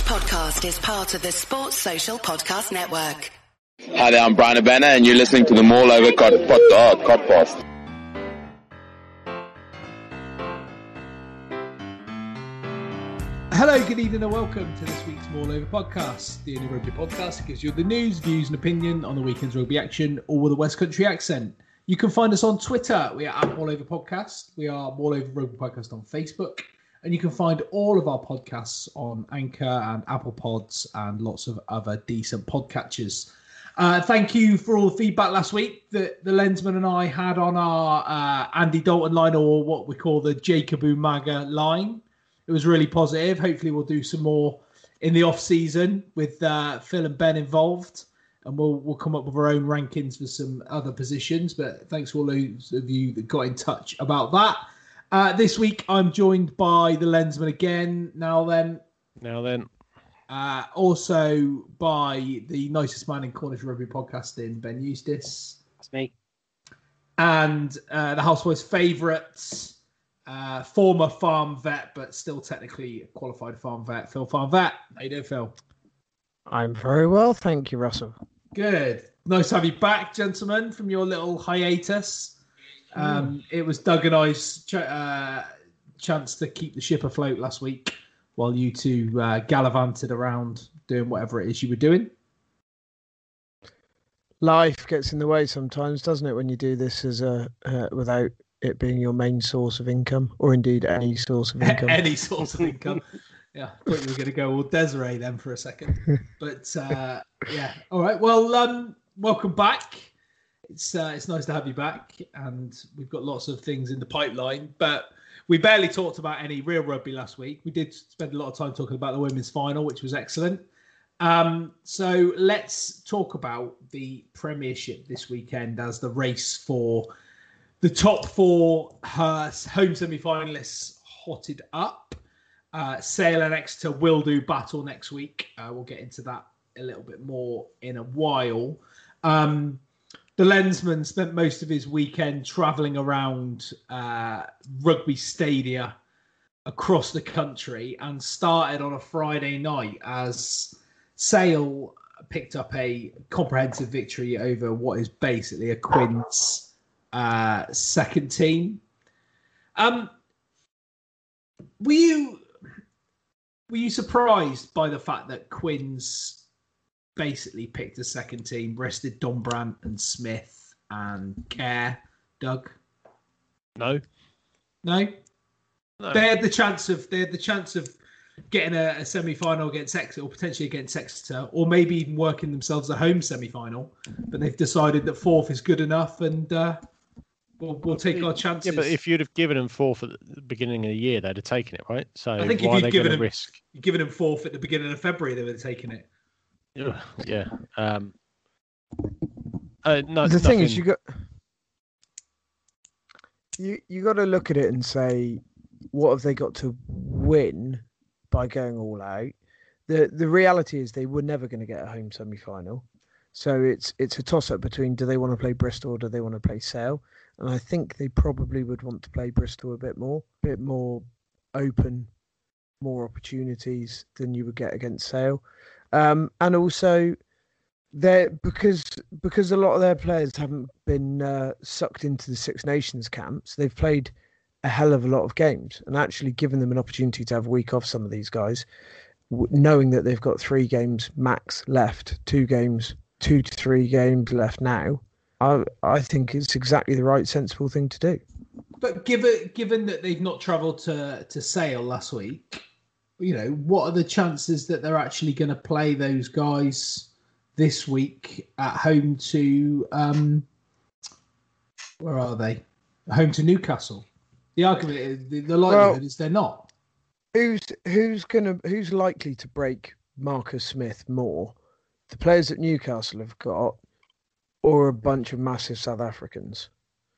podcast is part of the Sports Social Podcast Network. Hi there, I'm Brian Abena, and you're listening to the Mall Over Podcast. Hello, good evening, and welcome to this week's Mall Over Podcast, the only rugby podcast that gives you the news, views, and opinion on the weekend's rugby action, all with a West Country accent. You can find us on Twitter. We are at Mall Over Podcast. We are Mall Over Rugby Podcast on Facebook. And you can find all of our podcasts on Anchor and Apple Pods and lots of other decent podcatchers. Thank you for all the feedback last week that the Lensman and I had on our Andy Dalton line, or what we call the Jacob Umaga line. It was really positive. Hopefully we'll do some more in the off-season with Phil and Ben involved. And we'll come up with our own rankings for some other positions. But thanks to all those of you that got in touch about that. This week, I'm joined by the Lensman again. Now then. Also by the nicest man in Cornish rugby podcasting, Ben Eustace. That's me. And the Houseboys' favourites, former farm vet, but still technically a qualified farm vet, Phil Farm Vet. How you doing, Phil? I'm very well, thank you, Russell. Good. Nice to have you back, gentlemen, from your little hiatus. It was Doug and I's chance to keep the ship afloat last week while you two gallivanted around doing whatever it is you were doing. Life gets in the way sometimes, doesn't it, when you do this as without it being your main source of income, or indeed any source of income. Any source of income. Yeah, I thought you were going to go all Desiree then for a second. But yeah, all right. Well, welcome back. It's nice to have you back, and we've got lots of things in the pipeline, but we barely talked about any real rugby last week. We did spend a lot of time talking about the women's final, which was excellent. So let's talk about the Premiership this weekend as the race for the top four home semi-finalists hotted up. Sale and Exeter will do battle next week. We'll get into that a little bit more in a while. The Lensman spent most of his weekend travelling around rugby stadia across the country and started on a Friday night as Sale picked up a comprehensive victory over what is basically a Quins second team. Were you surprised by the fact that Quins basically picked a second team, rested Dombrandt and Smith and Kerr, Doug? No. They had the chance of getting a semi-final against Exeter, or potentially against Exeter, or maybe even working themselves a home semi-final. But they've decided that fourth is good enough, and we'll take our chances. Yeah, but if you'd have given them fourth at the beginning of the year, they'd have taken it, right? So I think if you'd given them fourth at the beginning of February, they would have taken it. Yeah. The thing is, you got to look at it and say, what have they got to win by going all out? The reality is they were never going to get a home semi-final, so it's a toss-up between do they want to play Bristol or do they want to play Sale, and I think they probably would want to play Bristol a bit more open, more opportunities than you would get against Sale. And also, because a lot of their players haven't been sucked into the Six Nations camps, they've played a hell of a lot of games, and actually given them an opportunity to have a week off. Some of these guys, knowing that they've got 3 games max left, 2 to 3 games left now, I think it's exactly the right sensible thing to do. But given that they've not travelled to Sale last week, what are the chances that they're actually going to play those guys this week at home to where are they? Home to Newcastle. The argument is, the likelihood is they're not. Who's likely to break Marcus Smith more? The players that Newcastle have got, or a bunch of massive South Africans?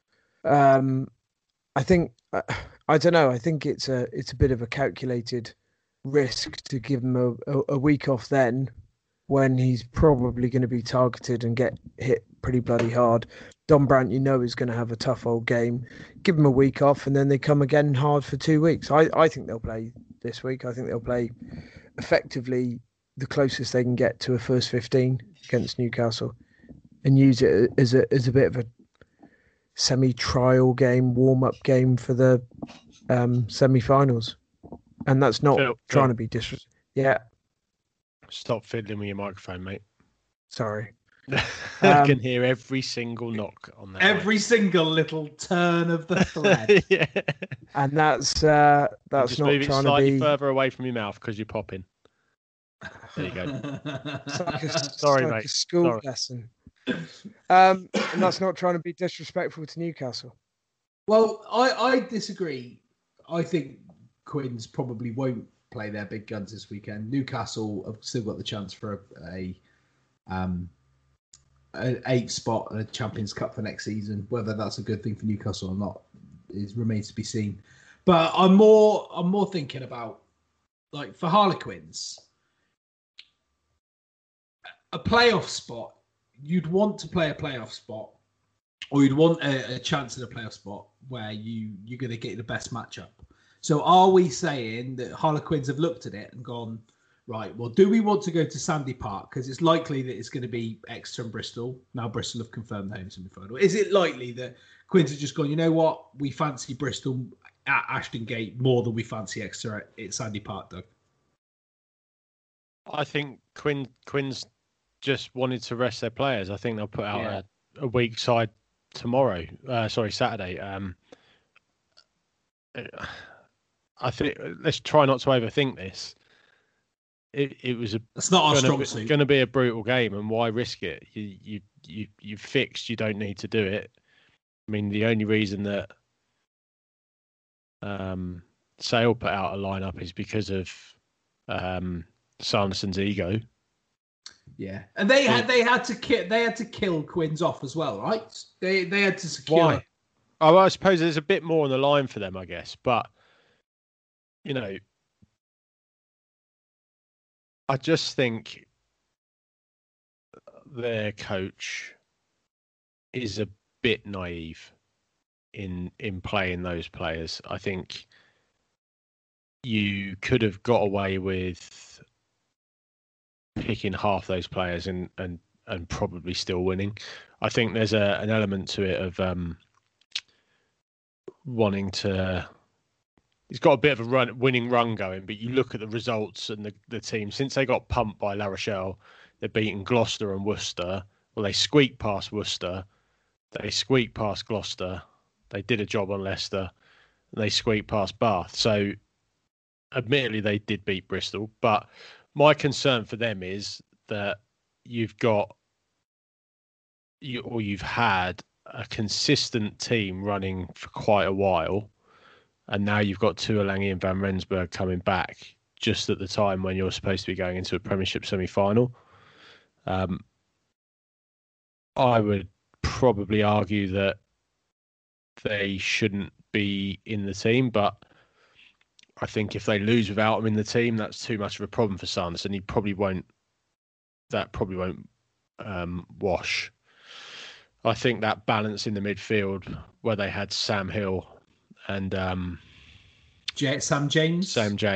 I think I don't know. I think it's a bit of a calculated risk to give him a week off then, when he's probably going to be targeted and get hit pretty bloody hard. Dombrandt, is going to have a tough old game. Give him a week off, and then they come again hard for 2 weeks. I think they'll play this week. I think they'll play effectively the closest they can get to a first 15 against Newcastle, and use it as a bit of a semi-trial game, warm-up game for the semi-finals. And that's not trying to be disrespectful. Yeah. Stop fiddling with your microphone, mate. Sorry. I can hear every single knock on that. Every single little turn of the thread. Yeah. And that's Just not move it trying slightly to be further away from your mouth because you're popping. There you go. sorry, mate. a school Sorry. lesson. And that's not trying to be disrespectful to Newcastle. Well, I disagree. I think Quins probably won't play their big guns this weekend. Newcastle have still got the chance for an 8th spot in a Champions Cup for next season. Whether that's a good thing for Newcastle or not remains to be seen. But I'm more thinking about, like, for Harlequins, a playoff spot. You'd want to play a playoff spot, or you'd want a chance at a playoff spot where you're going to get the best matchup. So are we saying that Harlequins have looked at it and gone, right, well, do we want to go to Sandy Park? Because it's likely that it's going to be Exeter and Bristol. Now Bristol have confirmed the home semi-final. Is it likely that Quins have just gone, you know what, we fancy Bristol at Ashton Gate more than we fancy Exeter at Sandy Park, Doug? I think Quins just wanted to rest their players. I think they'll put out a weak side tomorrow. Saturday. I think let's try not to overthink this. It was It's not our strong suit. Going to be a brutal game, and why risk it? You fixed. You don't need to do it. I mean, the only reason that Sale put out a lineup is because of Sanderson's ego. Yeah, and they had to kill Quins off as well, right? They had to secure. Why? Oh, well, I suppose there's a bit more on the line for them, I guess. But you know, I just think their coach is a bit naive in playing those players. I think you could have got away with picking half those players and probably still winning. I think there's an element to it of wanting to. He's got a bit of a winning run going, but you look at the results and the team since they got pumped by La Rochelle, they've beaten Gloucester and Worcester. Well, they squeaked past Worcester, they squeaked past Gloucester, they did a job on Leicester, and they squeaked past Bath. So, admittedly, they did beat Bristol, but my concern for them is that you've had a consistent team running for quite a while, and now you've got Tuolangi and Van Rensburg coming back just at the time when you're supposed to be going into a Premiership semi-final. I would probably argue that they shouldn't be in the team, but I think if they lose without him in the team, that's too much of a problem for Sanderson. He probably won't. That probably won't wash. I think that balance in the midfield where they had Sam Hill and Sam James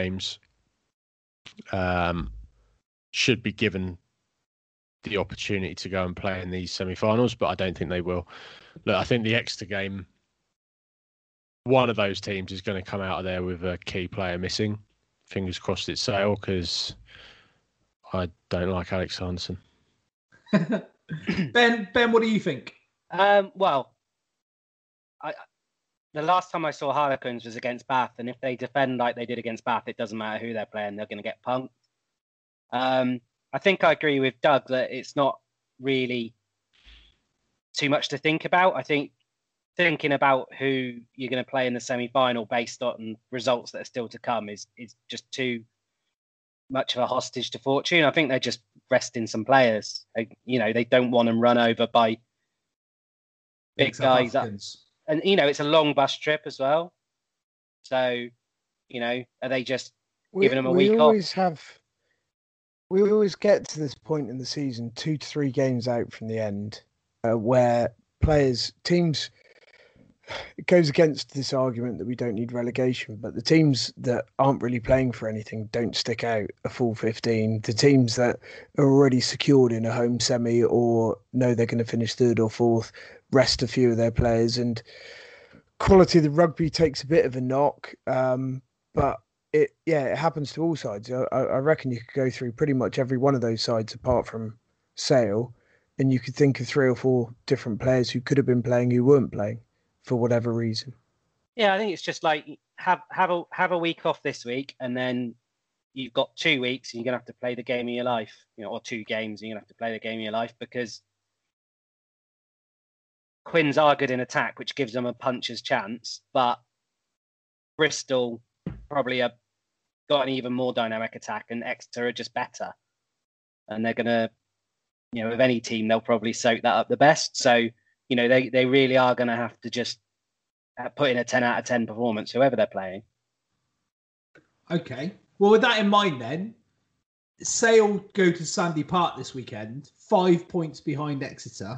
should be given the opportunity to go and play in these semi-finals, but I don't think they will. Look, I think the Exeter game, one of those teams is going to come out of there with a key player missing. Fingers crossed it's Sale, because I don't like Alex Sanderson. Ben, what do you think? Well, the last time I saw Harlequins was against Bath, and if they defend like they did against Bath, it doesn't matter who they're playing, they're going to get punked. I think I agree with Doug that it's not really too much to think about. I think thinking about who you're going to play in the semi-final based on results that are still to come is just too much of a hostage to fortune. I think they're just resting some players. They don't want them run over by big guys. And, it's a long bus trip as well. So, are they just giving them a week off? We always get to this point in the season, 2 to 3 games out from the end, where teams it goes against this argument that we don't need relegation, but the teams that aren't really playing for anything don't stick out a full 15. The teams that are already secured in a home semi or know they're going to finish third or fourth rest a few of their players, and quality of the rugby takes a bit of a knock. But it happens to all sides. I reckon you could go through pretty much every one of those sides apart from Sale, and you could think of 3 or 4 different players who could have been playing who weren't playing for whatever reason. Yeah, I think it's just like have a week off this week, and then you've got 2 weeks, and you're gonna have to play the game of your life, or 2 games, and you're gonna have to play the game of your life, because Quins are good in attack, which gives them a puncher's chance, but Bristol probably have got an even more dynamic attack, and Exeter are just better, and they're gonna, with any team, they'll probably soak that up the best. So, they really are going to have to just put in a 10 out of 10 performance, whoever they're playing. Okay. Well, with that in mind, then, Sale go to Sandy Park this weekend, 5 points behind Exeter.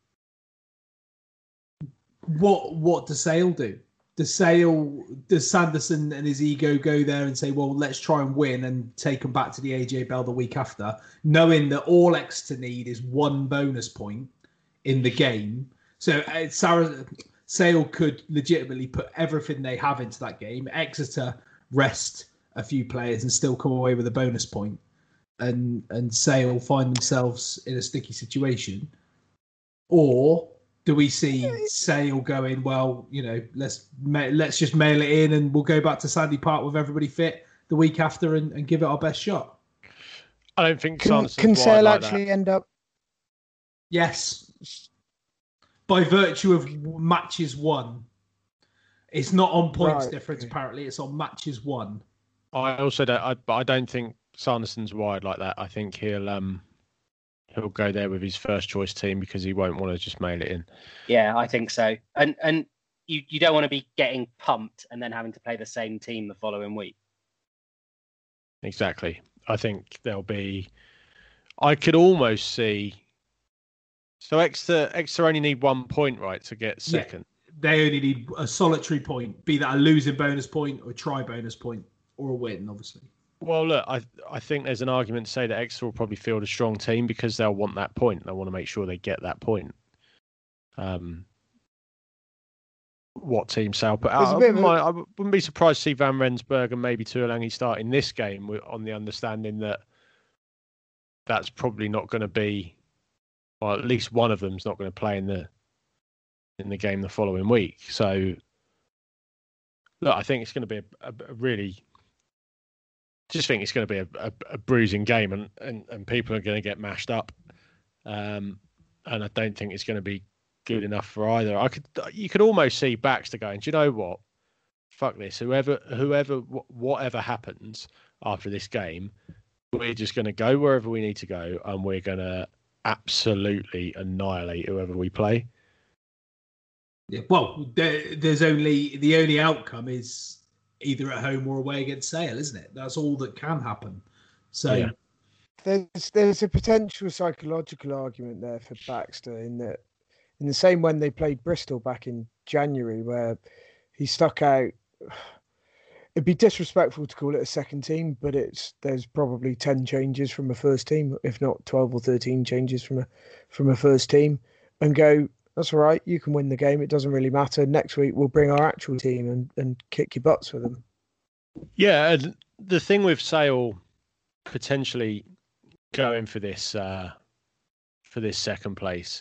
What does Sale do? Does Sanderson and his ego go there and say, well, let's try and win and take them back to the AJ Bell the week after, knowing that all Exeter need is 1 bonus point in the game? So Sale could legitimately put everything they have into that game. Exeter rest a few players and still come away with a bonus point, and Sale find themselves in a sticky situation. Or do we see Sale going, well, let's just mail it in and we'll go back to Sandy Park with everybody fit the week after and give it our best shot? I don't think can Sale actually end up? Yes. By virtue of matches won. It's not on points difference, apparently. It's on matches won. I also don't, but I don't think Sanderson's wired like that. I think he'll go there with his first choice team because he won't want to just mail it in. Yeah, I think so. And you don't want to be getting pumped and then having to play the same team the following week. Exactly. I think I could almost see. So Exeter only need 1 point, right, to get second. Yeah, they only need a solitary point, be that a losing bonus point or a try bonus point or a win, obviously. Well, look, I think there's an argument to say that Exeter will probably field a strong team because they'll want that point. They'll want to make sure they get that point. What team Sale put out? I wouldn't be surprised to see Van Rensburg and maybe Tuolangi starting this game on the understanding that that's probably not going to be, or at least one of them's not going to play in the game the following week. So, look, I think it's going to be a really. Just think it's going to be a bruising game, and people are going to get mashed up, and I don't think it's going to be good enough for either. You could almost see Baxter going, do you know what? Fuck this. Whatever happens after this game, we're just going to go wherever we need to go, and we're going to absolutely annihilate whoever we play. Yeah, well, the only outcome is either at home or away against Sale, isn't it? That's all that can happen. So yeah. There's a potential psychological argument there for Baxter in the same when they played Bristol back in January, where he stuck out. It'd be disrespectful to call it a second team, but there's probably 10 changes from a first team, if not 12 or 13 changes from a first team, and go, that's all right, you can win the game. It doesn't really matter. Next week, we'll bring our actual team and kick your butts for them. Yeah, and the thing with Sale potentially going for this second place,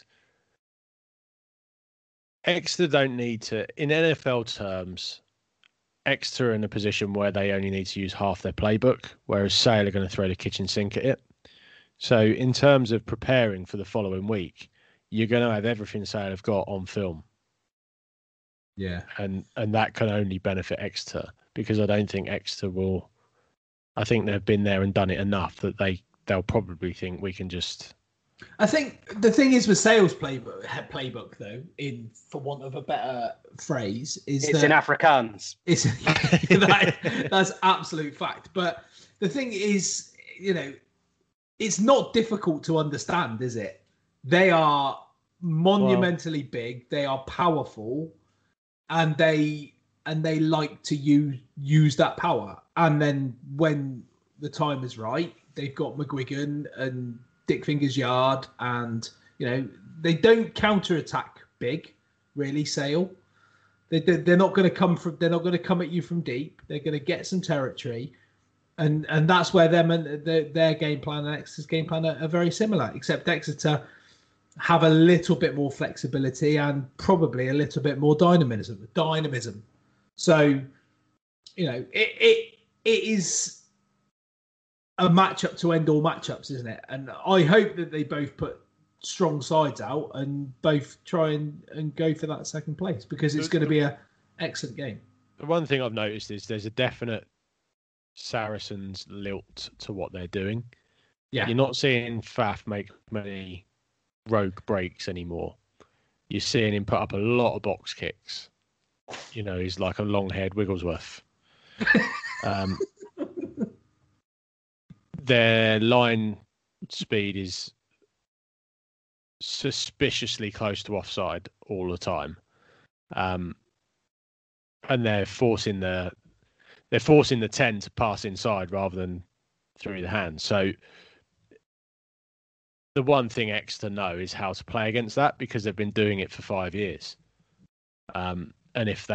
Exeter don't need to, in NFL terms, Exeter are in a position where they only need to use half their playbook, whereas Sale are going to throw the kitchen sink at it. So in terms of preparing for the following week, you're going to have everything Sale have got on film. Yeah. And that can only benefit Exeter, because I don't think Exeter will. I think they've been there and done it enough that they'll probably think we can just. I think the thing is with Sale's playbook though, for want of a better phrase, is it's in Afrikaans. That's absolute fact. But the thing is, it's not difficult to understand, is it? They are monumentally big. They are powerful. and they like to use that power. And then when the time is right, they've got McGuigan and Dick Fingers Yard, and they don't counter-attack big, really. Sale, they're not going to come from. They're not going to come at you from deep. They're going to get some territory, and that's where their game plan and Exeter's game plan are very similar. Except Exeter have a little bit more flexibility and probably a little bit more dynamism. So, it is a matchup to end all matchups, isn't it? And I hope that they both put strong sides out and both try and go for that second place, because it's going to be an excellent game. The one thing I've noticed is there's a definite Saracens lilt to what they're doing. Yeah. You're not seeing Faf make many rogue breaks anymore. You're seeing him put up a lot of box kicks. He's like a long-haired Wigglesworth. Their line speed is suspiciously close to offside all the time, and they're forcing the 10 to pass inside rather than through the hands. So the one thing Exeter know is how to play against that, because they've been doing it for 5 years. And if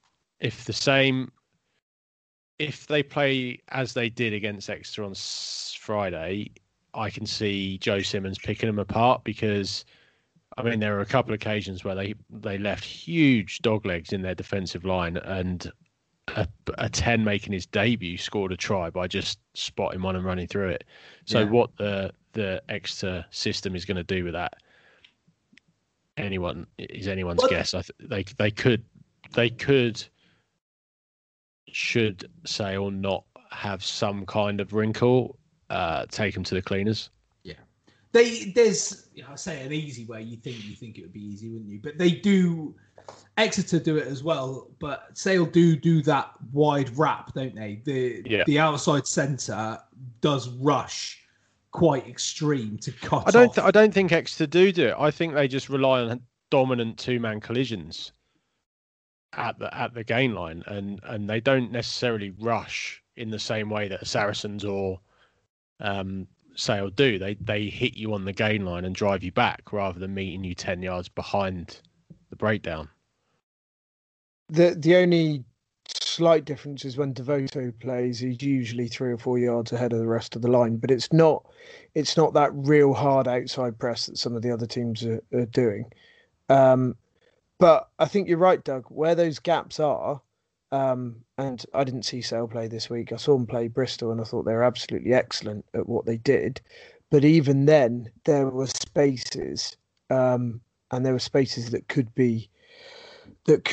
they play as they did against Exeter on Friday, I can see Joe Simmons picking them apart, because there were a couple of occasions where they left huge doglegs in their defensive line, and a 10 making his debut scored a try by just spotting one and running through it. So what the Exeter system is going to do with that, anyone's guess. They should say or not have some kind of wrinkle, take them to the cleaners. Yeah, there's I say an easy way. You think it would be easy, wouldn't you? But they do. Exeter do it as well, but Sale do that wide wrap, don't they? The outside centre does rush quite extreme to cut off. I don't think Exeter do it. I think they just rely on dominant two-man collisions at the gain line, and they don't necessarily rush in the same way that Saracens or Sale do. They hit you on the gain line and drive you back rather than meeting you 10 yards behind the breakdown. The only slight difference is when Devoto plays, he's usually 3 or 4 yards ahead of the rest of the line, but it's not that real hard outside press that some of the other teams are doing. But I think you're right, Doug, where those gaps are, and I didn't see Sale play this week. I saw them play Bristol and I thought they were absolutely excellent at what they did. But even then, there were spaces, and there were spaces that could be what's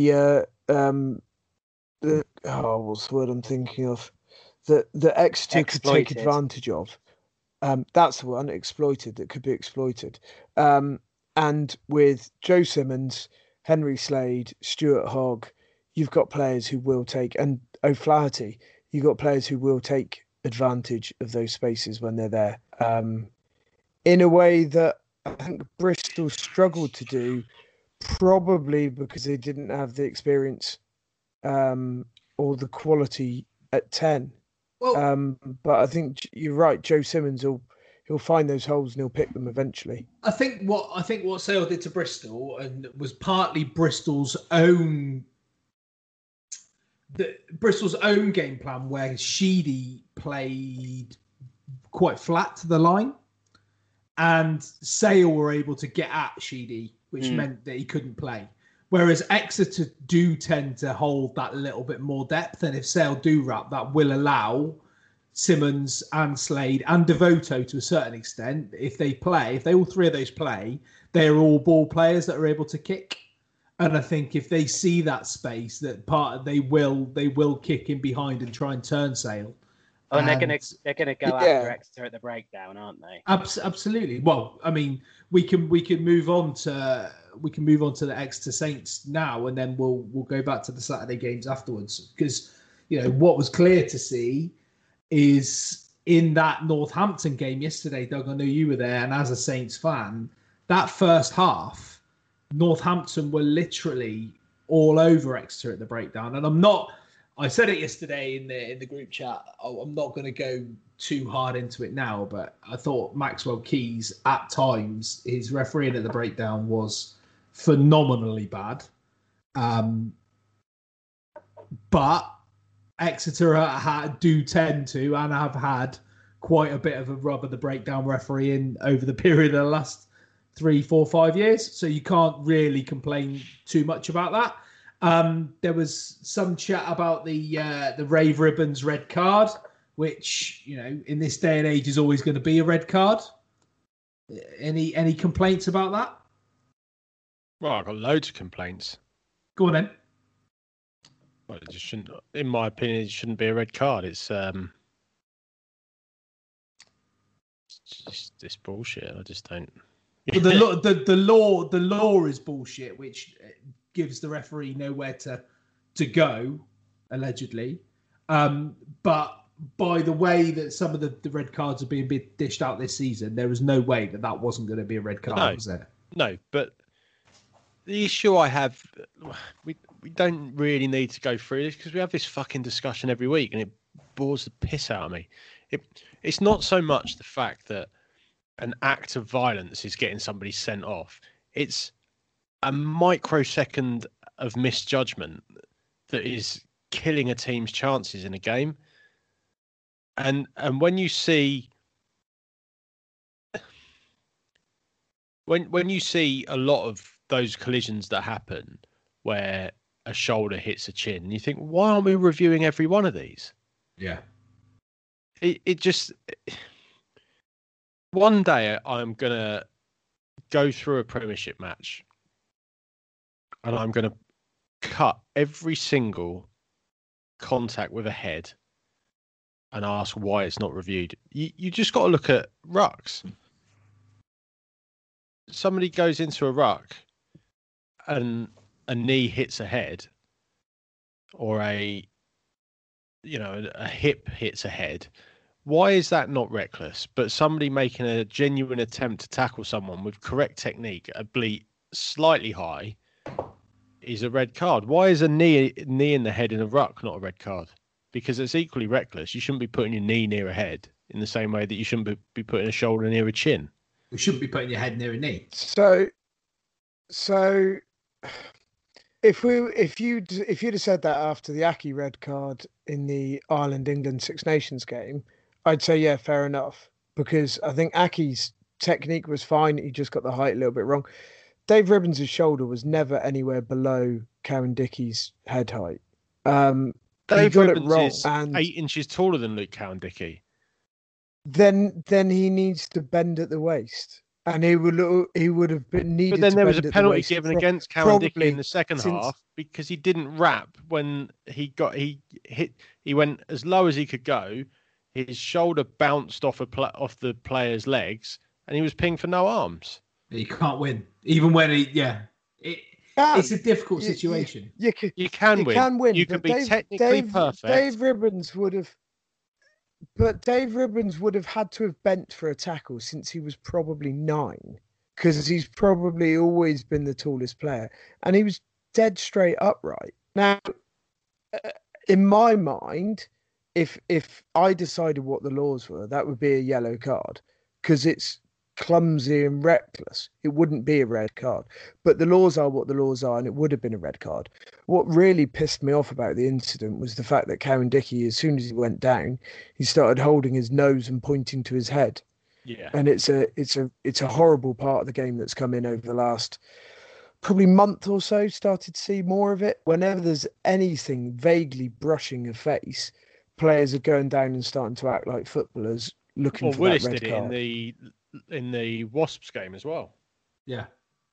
the word I'm thinking of? That Exeter could take advantage of. That's the one, exploited, that could be exploited. And with Joe Simmons, Henry Slade, Stuart Hogg, you've got players who will take, and O'Flaherty, you've got players who will take advantage of those spaces when they're there. In a way that I think Bristol struggled to do, probably because they didn't have the experience or the quality at 10. Well, but I think you're right. Joe Simmons he'll find those holes and he'll pick them eventually. I think what Sale did to Bristol and was partly Bristol's own game plan, where Sheedy played quite flat to the line, and Sale were able to get at Sheedy, which meant that he couldn't play. Whereas Exeter do tend to hold that little bit more depth, and if Sale do wrap, that will allow Simmons and Slade and Devoto to a certain extent, if all three of those play, they're all ball players that are able to kick. And I think if they see that space, they will kick in behind and try and turn Sale. Oh, and they're gonna go after Exeter at the breakdown, aren't they? Absolutely. Well, I mean, we can move on to the Exeter Saints now, and then we'll go back to the Saturday games afterwards, because what was clear to see is in that Northampton game yesterday, Doug, I know you were there, and as a Saints fan, that first half, Northampton were literally all over Exeter at the breakdown. And I'm not. I said it yesterday in the group chat. I'm not going to go too hard into it now, but I thought Maxwell Keys at times, his refereeing at the breakdown was phenomenally bad. But Exeter do tend to and have had quite a bit of a rub of the breakdown refereeing over the period of the last 3, 4, 5 years. So you can't really complain too much about that. There was some chat about the Rave Ribbons red card, which, you know, in this day and age is always going to be a red card. Any complaints about that? Well, I've got loads of complaints. Go on then. Well, it just shouldn't, in my opinion, it shouldn't be a red card. It's just bullshit. I just don't. But the law is bullshit, which gives the referee nowhere to go, allegedly. But by the way that some of the red cards are being dished out this season, there was no way that wasn't going to be a red card, was there? No, but the issue I have, we don't really need to go through this because we have this fucking discussion every week and it bores the piss out of me. It's not so much the fact that an act of violence is getting somebody sent off. It's a microsecond of misjudgment that is killing a team's chances in a game. And when you see when you see a lot of those collisions that happen where a shoulder hits a chin, you think, why aren't we reviewing every one of these? Yeah. It just, one day I'm going to go through a Premiership match and I'm going to cut every single contact with a head and ask why it's not reviewed. You just got to look at rucks. Somebody goes into a ruck and a knee hits a head, or a hip hits a head. Why is that not reckless? But somebody making a genuine attempt to tackle someone with correct technique, a bleat slightly high, is a red card. Why is a knee in the head in a ruck not a red card? Because it's equally reckless. You shouldn't be putting your knee near a head in the same way that you shouldn't be putting a shoulder near a chin. We shouldn't be putting your head near a knee. So if you'd have said that after the Aki red card in the Ireland-England Six Nations game, I'd say, yeah, fair enough. Because I think Aki's technique was fine. He just got the height a little bit wrong. Dave Ribbons' shoulder was never anywhere below Cowan-Dickey's head height. Dave Ribbons is 8 inches taller than Luke Cowan-Dickey. Then he needs to bend at the waist. And he would have been needed. But then to there was bend a at penalty the waist given against Cowan-Dickey in the second since- half because he didn't wrap when he went as low as he could go. His shoulder bounced off the player's legs, and he was pinged for no arms. You can't win, even when it's a difficult situation. You can win. You can be technically perfect. Dave Ribbons would have had to have bent for a tackle since he was probably 9, because he's probably always been the tallest player, and he was dead straight upright. Now, in my mind, if I decided what the laws were, that would be a yellow card because it's clumsy and reckless. It wouldn't be a red card, but the laws are what the laws are, and it would have been a red card. What really pissed me off about the incident was the fact that Cowan-Dickey, as soon as he went down, he started holding his nose and pointing to his head. Yeah, and it's a horrible part of the game that's come in over the last probably month or so. Started to see more of it. Whenever there's anything vaguely brushing a face, players are going down and starting to act like footballers, looking for Willis that red did card. it in the Wasps game as well. Yeah.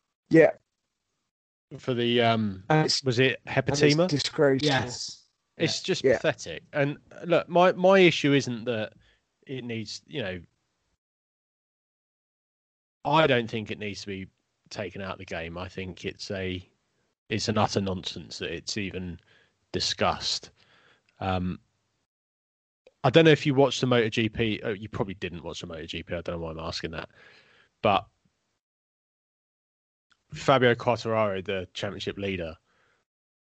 For the was it Hepatema? It's disgraceful. Yes. It's just pathetic. And look, my issue isn't that it needs, I don't think it needs to be taken out of the game. I think it's an utter nonsense that it's even discussed. I don't know if you watched the MotoGP. Oh, you probably didn't watch the MotoGP. I don't know why I'm asking that. But Fabio Quartararo, the championship leader,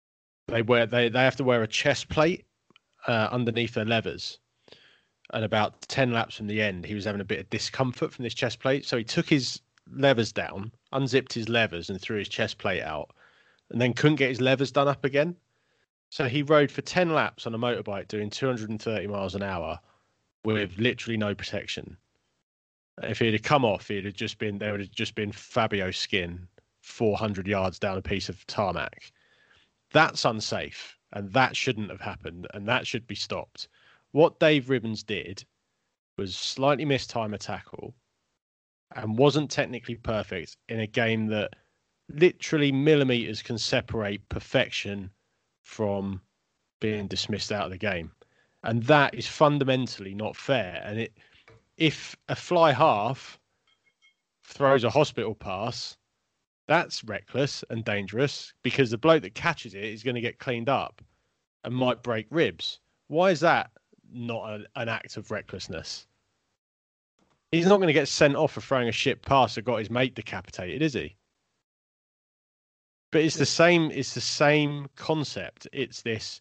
they have to wear a chest plate underneath their levers. And about 10 laps from the end, he was having a bit of discomfort from this chest plate. So he took his levers down, unzipped his levers and threw his chest plate out, and then couldn't get his levers done up again. So he rode for 10 laps on a motorbike doing 230 miles an hour with literally no protection. If he'd have come off, there would have just been Fabio skin 400 yards down a piece of tarmac. That's unsafe, and that shouldn't have happened, and that should be stopped. What Dave Ribbons did was slightly mistime a tackle and wasn't technically perfect in a game that literally millimeters can separate perfection from being dismissed out of the game. And that is fundamentally not fair. And if a fly half throws a hospital pass, that's reckless and dangerous because the bloke that catches it is going to get cleaned up and might break ribs. Why is that not an act of recklessness? He's not going to get sent off for throwing a shit pass that got his mate decapitated, is he? But it's the same concept. It's this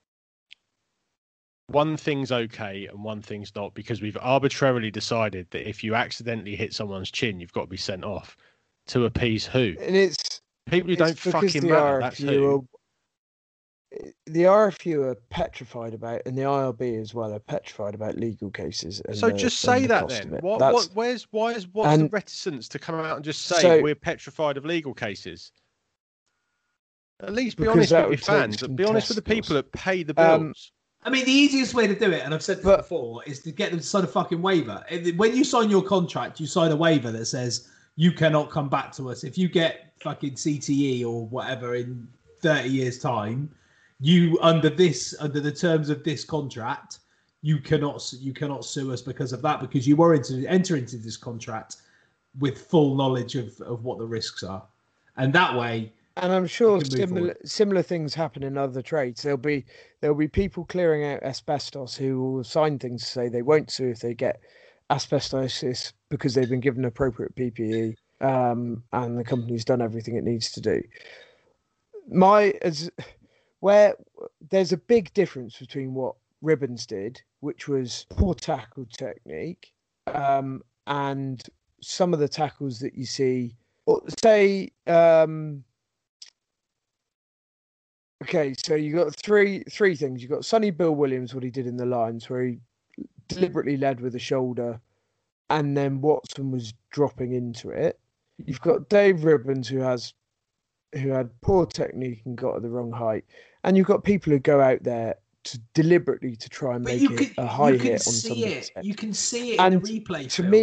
one thing's okay and one thing's not because we've arbitrarily decided that if you accidentally hit someone's chin, you've got to be sent off. To appease who? And it's people who don't fucking matter. That's who. The RFU are petrified about, and the IRB as well are petrified about legal cases. So just say that then. What's the reticence to come out and just say we're petrified of legal cases? At least be honest with your fans. Be honest with the people that pay the bills. I mean, the easiest way to do it, and I've said this before, is to get them to sign a fucking waiver. When you sign your contract, you sign a waiver that says you cannot come back to us. If you get fucking CTE or whatever in 30 years' time, you under the terms of this contract, you cannot sue us because of that, because you were enter into this contract with full knowledge of what the risks are, and that way. And I'm sure similar things happen in other trades. There'll be people clearing out asbestos who will sign things to say they won't sue if they get asbestosis because they've been given appropriate PPE and the company's done everything it needs to do. Where there's a big difference between what Ribbons did, which was poor tackle technique, and some of the tackles that you see, say. Okay, so you got three things. You got Sonny Bill Williams, what he did in the Lions, where he deliberately led with a shoulder, and then Watson was dropping into it. You've got Dave Ribbons, who had poor technique and got at the wrong height, and you've got people who go out there to deliberately to try and make it a high hit on somebody's head. You can see it in the replay.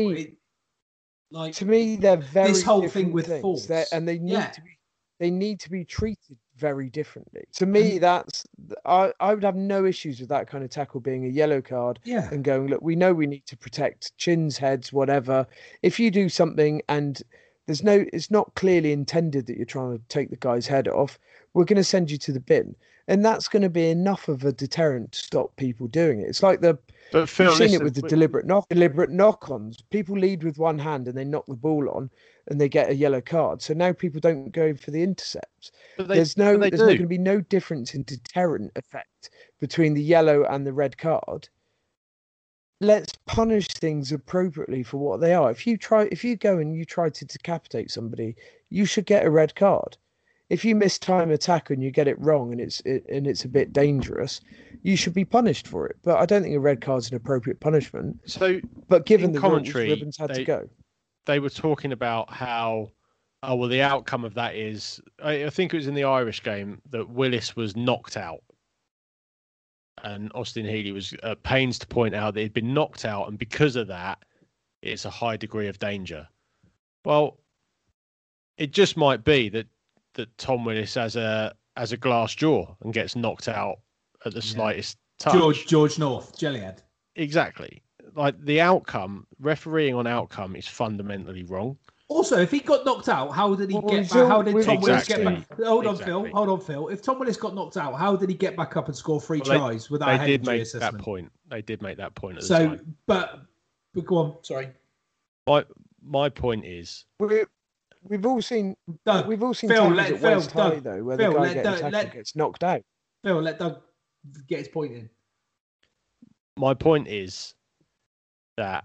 To me, they're very this whole thing with things, and they need to be treated very differently. To me, I would have no issues with that kind of tackle being a yellow card and going, look, we know we need to protect chins, heads, whatever. If you do something and it's not clearly intended that you're trying to take the guy's head off, we're going to send you to the bin. And that's going to be enough of a deterrent to stop people doing it. It's like you've seen it with the deliberate knock-ons. People lead with one hand and they knock the ball on and they get a yellow card. So now people don't go for the intercepts. There's going to be no difference in deterrent effect between the yellow and the red card. Let's punish things appropriately for what they are. If you go and you try to decapitate somebody, you should get a red card. If you mistime a tackle and you get it wrong and it's a bit dangerous, you should be punished for it. But I don't think a red card's an appropriate punishment. So, but given the commentary, rules, Ribbons had to go. They were talking about how, the outcome of that is, I think it was in the Irish game that Willis was knocked out. And Austin Healey was at pains to point out that he'd been knocked out, and because of that, it's a high degree of danger. Well, it just might be that Tom Willis has a glass jaw and gets knocked out at the slightest touch. George North, Jellyhead. Exactly. Like the outcome, refereeing on outcome is fundamentally wrong. Also, if he got knocked out, how did he get back? How did Tom Willis get back? Hold on, Phil. If Tom Willis got knocked out, how did he get back up and score three tries without a head injury assessment? They did make that point at the time. But go on. Sorry. My point is, we've all seen Doug, tackles Phil, at waist high though, where the guy getting tackled gets knocked out. Phil, let Doug get his point in. My point is that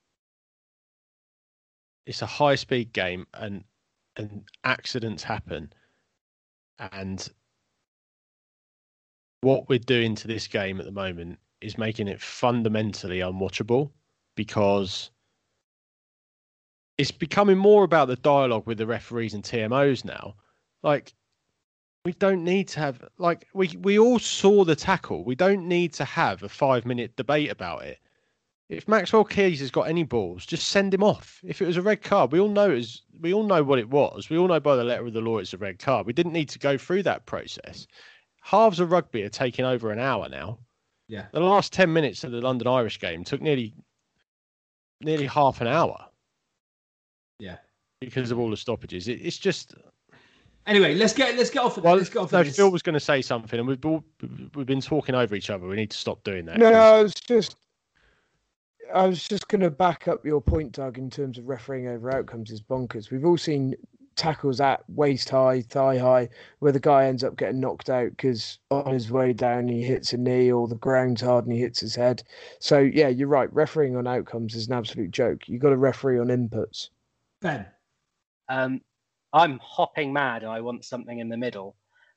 it's a high-speed game, and accidents happen, and what we're doing to this game at the moment is making it fundamentally unwatchable, because it's becoming more about the dialogue with the referees and TMOs now. Like, we don't need to have, like, we all saw the tackle. We don't need to have a 5-minute debate about it. If Maxwell Keys has got any balls, just send him off. If it was a red card, we all know what it was. We all know by the letter of the law it's a red card. We didn't need to go through that process. Halves of rugby are taking over an hour now. Yeah. The last 10 minutes of the London Irish game took nearly half an hour. Yeah. Because of all the stoppages. It's just. Anyway, let's get off of this. Phil was going to say something, and we've been talking over each other. We need to stop doing that. No, I was just going to back up your point, Doug, in terms of refereeing over outcomes is bonkers. We've all seen tackles at waist high, thigh high, where the guy ends up getting knocked out because on his way down he hits a knee, or the ground's hard and he hits his head. So, yeah, you're right. Refereeing on outcomes is an absolute joke. You've got to referee on inputs. Ben. I'm hopping mad and I want something in the middle.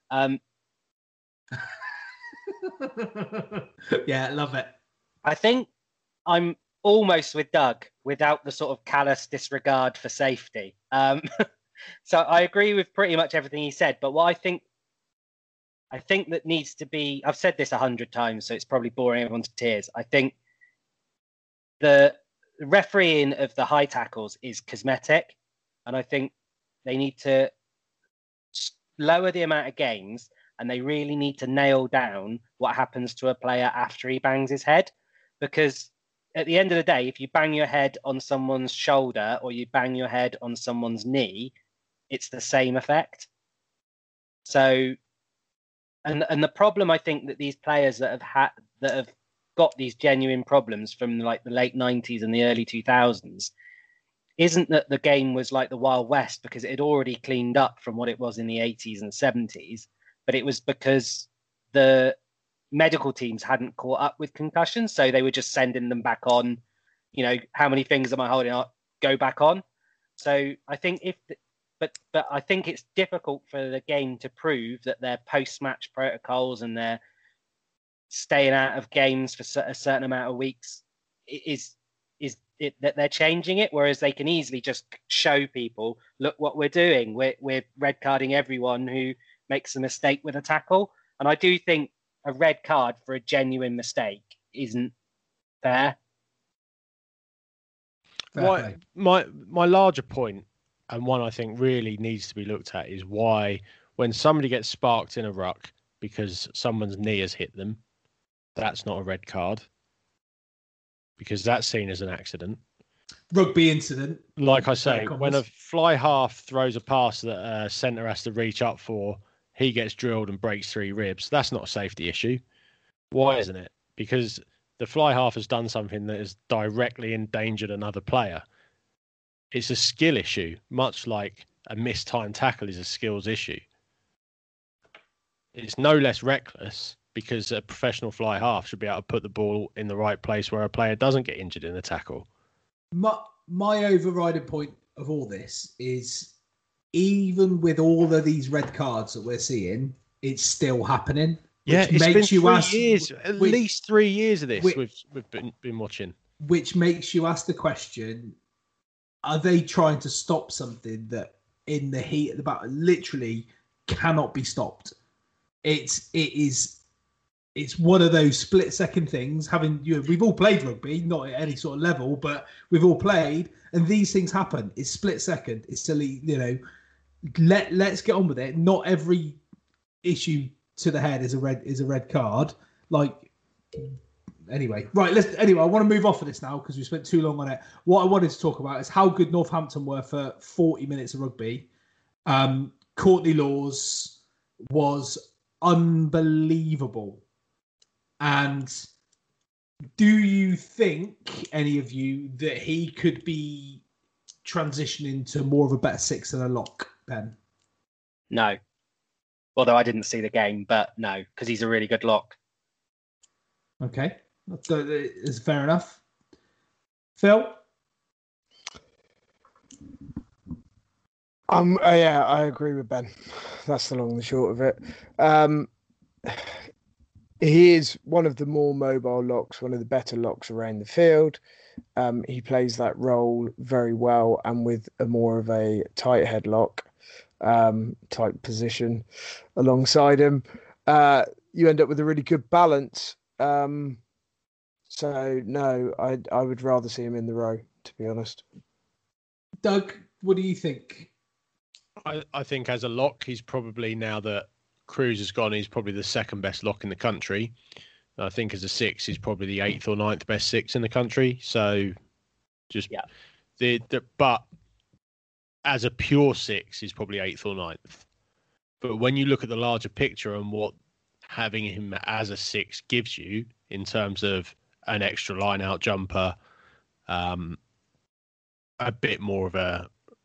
Yeah, love it. I think I'm almost with Doug without the sort of callous disregard for safety. So I agree with pretty much everything he said. But what I think that needs to be, I've said this 100 times, so it's probably boring everyone to tears. I think the refereeing of the high tackles is cosmetic. And I think they need to lower the amount of games, and they really need to nail down what happens to a player after he bangs his head. Because at the end of the day, if you bang your head on someone's shoulder or you bang your head on someone's knee, it's the same effect. So, and the problem I think that these players that have got these genuine problems from like the late 90s and the early 2000s isn't that the game was like the Wild West, because it had already cleaned up from what it was in the 80s and 70s, but it was because the medical teams hadn't caught up with concussions, so they were just sending them back on. You know, how many fingers am I holding up? Go back on. So I think but I think it's difficult for the game to prove that their post-match protocols and their staying out of games for a certain amount of weeks that they're changing it, whereas they can easily just show people, look what we're doing. We're red carding everyone who makes a mistake with a tackle. And I do think a red card for a genuine mistake isn't fair. My larger point, and one I think really needs to be looked at, is why when somebody gets sparked in a ruck because someone's knee has hit them, that's not a red card, because that's seen as an accident. Rugby incident. Like I say, when a fly half throws a pass that a centre has to reach up for, he gets drilled and breaks 3 ribs. That's not a safety issue. Why isn't it? Because the fly half has done something that has directly endangered another player. It's a skill issue, much like a mistimed tackle is a skills issue. It's no less reckless, because a professional fly half should be able to put the ball in the right place where a player doesn't get injured in a tackle. My overriding point of all this is, even with all of these red cards that we're seeing, it's still happening. Yeah, it's been 3 years, at least 3 years of this we've been watching. Which makes you ask the question, are they trying to stop something that in the heat of the battle literally cannot be stopped? It's one of those split-second things. We've all played rugby, not at any sort of level, but we've all played, and these things happen. It's split-second. It's silly, Let's get on with it. Not every issue to the head is a red card. Anyway, I want to move off of this now because we spent too long on it. What I wanted to talk about is how good Northampton were for 40 minutes of rugby. Courtney Laws was unbelievable. And do you think, any of you, that he could be transitioning to more of a better six than a lock, Ben? No. Although I didn't see the game, but no, because he's a really good lock. Okay, that's fair enough. Phil? Yeah, I agree with Ben. That's the long and the short of it. He is one of the more mobile locks, one of the better locks around the field. He plays that role very well and with a more of a tight headlock type position alongside him. You end up with a really good balance. So no, I would rather see him in the row, to be honest. Doug, what do you think? I think as a lock, he's probably, now that Cruz has gone, he's probably the second best lock in the country. I think as a six, he's probably the 8th or 9th best six in the country. So just but as a pure six, he's probably 8th or 9th. But when you look at the larger picture and what having him as a six gives you in terms of an extra line out jumper, a bit more of a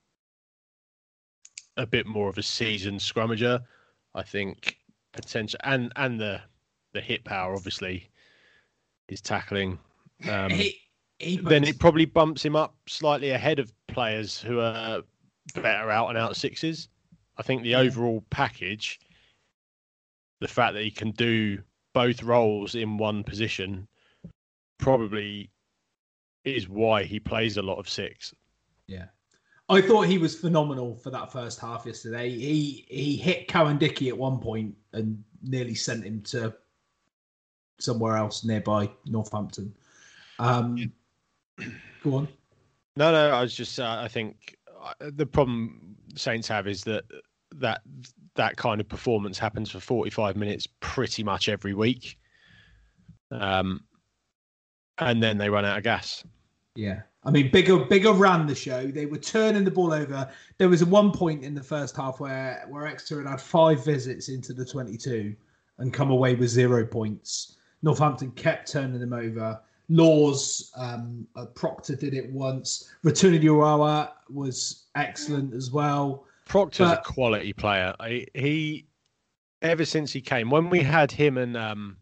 seasoned scrummager, I think potential, and the hit power, obviously, his tackling. Then it probably bumps him up slightly ahead of players who are better out and out sixes. I think the overall package, the fact that he can do both roles in one position, probably is why he plays a lot of six. Yeah. I thought he was phenomenal for that first half yesterday. He hit Cowan Dickey at one point and nearly sent him to somewhere else nearby, Northampton. Go on. No, I was just, I think the problem Saints have is that kind of performance happens for 45 minutes pretty much every week. And then they run out of gas. Yeah. I mean, Bigger ran the show. They were turning the ball over. There was one point in the first half where Exeter had 5 visits into the 22 and come away with 0 points. Northampton kept turning them over. Laws, Proctor did it once. Ratuni was excellent as well. Proctor's a quality player. He ever since he came, when we had him and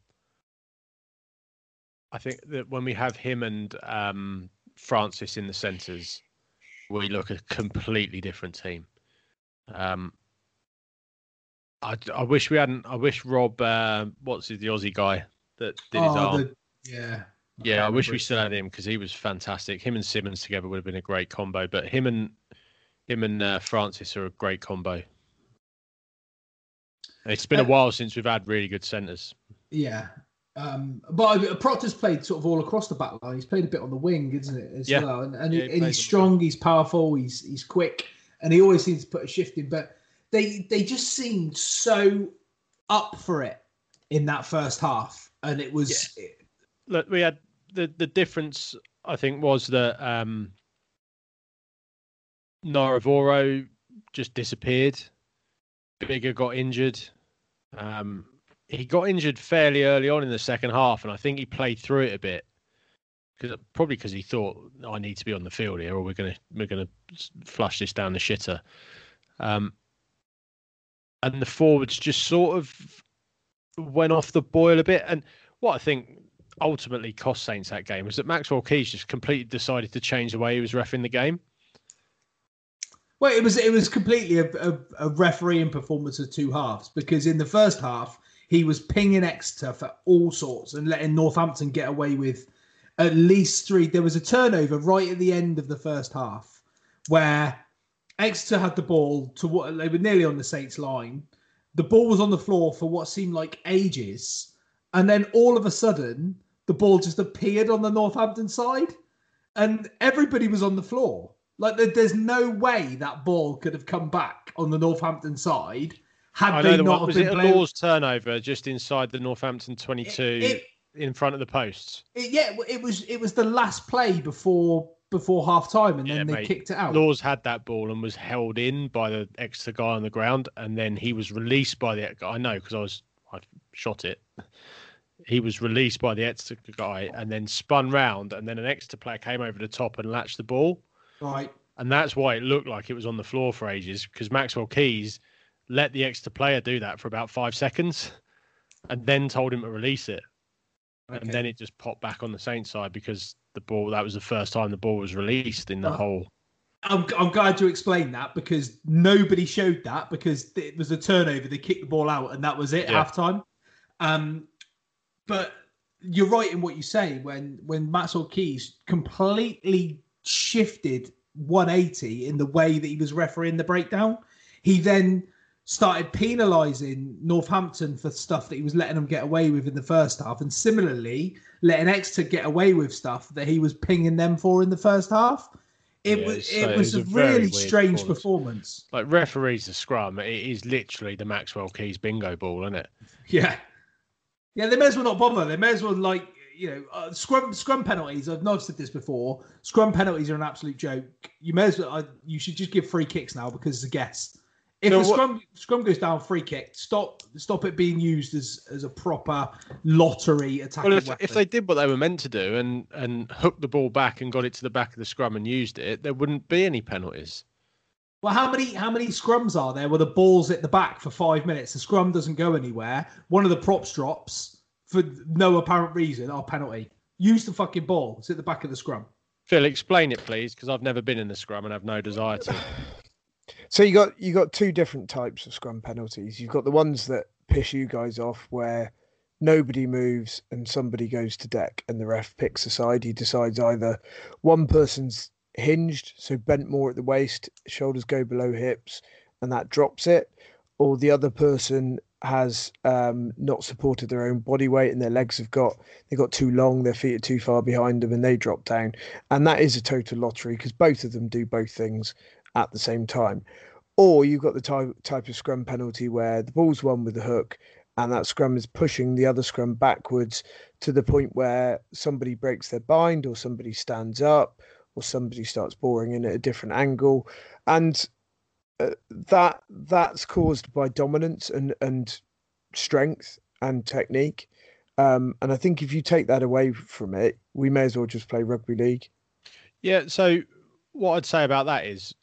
I think that when we have him and Francis in the centres, we look a completely different team. I wish we hadn't. I wish Rob, the Aussie guy that did his arm. I wish we still had him because he was fantastic. Him and Simmons together would have been a great combo. But him and Francis are a great combo. It's been a while since we've had really good centres. Yeah. But Proctor's played sort of all across the back line. He's played a bit on the wing, isn't it, as well? And he's strong, he's powerful, he's quick, and he always seems to put a shift in. But they just seemed so up for it in that first half, and it was. Yeah. Look, we had the difference. I think was that Naravoro just disappeared. Bigger got injured. He got injured fairly early on in the second half, and I think he played through it a bit because he thought, I need to be on the field here, or we're gonna flush this down the shitter. And the forwards just sort of went off the boil a bit. And what I think ultimately cost Saints that game was that Maxwell Keys just completely decided to change the way he was reffing the game. Well, it was completely a refereeing performance of two halves, because in the first half he was pinging Exeter for all sorts and letting Northampton get away with at least 3. There was a turnover right at the end of the first half where Exeter had the ball to what they were nearly on the Saints line. The ball was on the floor for what seemed like ages, and then all of a sudden the ball just appeared on the Northampton side, and everybody was on the floor. Like, there's no way that ball could have come back on the Northampton side had they not been playing. Was it a Laws turnover just inside the Northampton 22 in front of the posts? It was the last play before half time, and then they kicked it out. Laws had that ball and was held in by the Exeter guy on the ground, and then he was released by the. I know because I shot it. He was released by the Exeter guy and then spun round, and then an Exeter player came over the top and latched the ball. Right. And that's why it looked like it was on the floor for ages, because Maxwell Keys let the Exeter player do that for about 5 seconds and then told him to release it. Okay. And then it just popped back on the Saints side because that was the first time the ball was released in the whole. I'm glad you explained that, because nobody showed that, because it was a turnover. They kicked the ball out and that was it, halftime. But you're right in what you say. When Maxwell Keys completely shifted 180 in the way that he was refereeing the breakdown, he then started penalising Northampton for stuff that he was letting them get away with in the first half, and similarly letting Exeter get away with stuff that he was pinging them for in the first half. It was a really strange performance. Like, referees the scrum, it is literally the Maxwell Keys bingo ball, isn't it? Yeah, they may as well not bother. They may as well, scrum penalties. I've not said this before. Scrum penalties are an absolute joke. You may as well. You should just give free kicks now, because it's a guess. If the scrum goes down, free kick. Stop it being used as a proper lottery attacking weapon. If they did what they were meant to do and hooked the ball back and got it to the back of the scrum and used it, there wouldn't be any penalties. Well, how many scrums are there where the ball's at the back for 5 minutes, the scrum doesn't go anywhere, one of the props drops for no apparent reason? Penalty. Use the fucking ball. It's at the back of the scrum. Phil, explain it, please, because I've never been in the scrum and have no desire to. So you got two different types of scrum penalties. You've got the ones that piss you guys off, where nobody moves and somebody goes to deck and the ref picks a side. He decides either one person's hinged, so bent more at the waist, shoulders go below hips, and that drops it, or the other person has not supported their own body weight and their legs they got too long, their feet are too far behind them, and they drop down. And that is a total lottery, because both of them do both things at the same time. Or you've got the type of scrum penalty where the ball's won with the hook and that scrum is pushing the other scrum backwards to the point where somebody breaks their bind, or somebody stands up, or somebody starts boring in at a different angle. And that's caused by dominance and strength and technique. And I think if you take that away from it, we may as well just play rugby league. Yeah, so what I'd say about that is,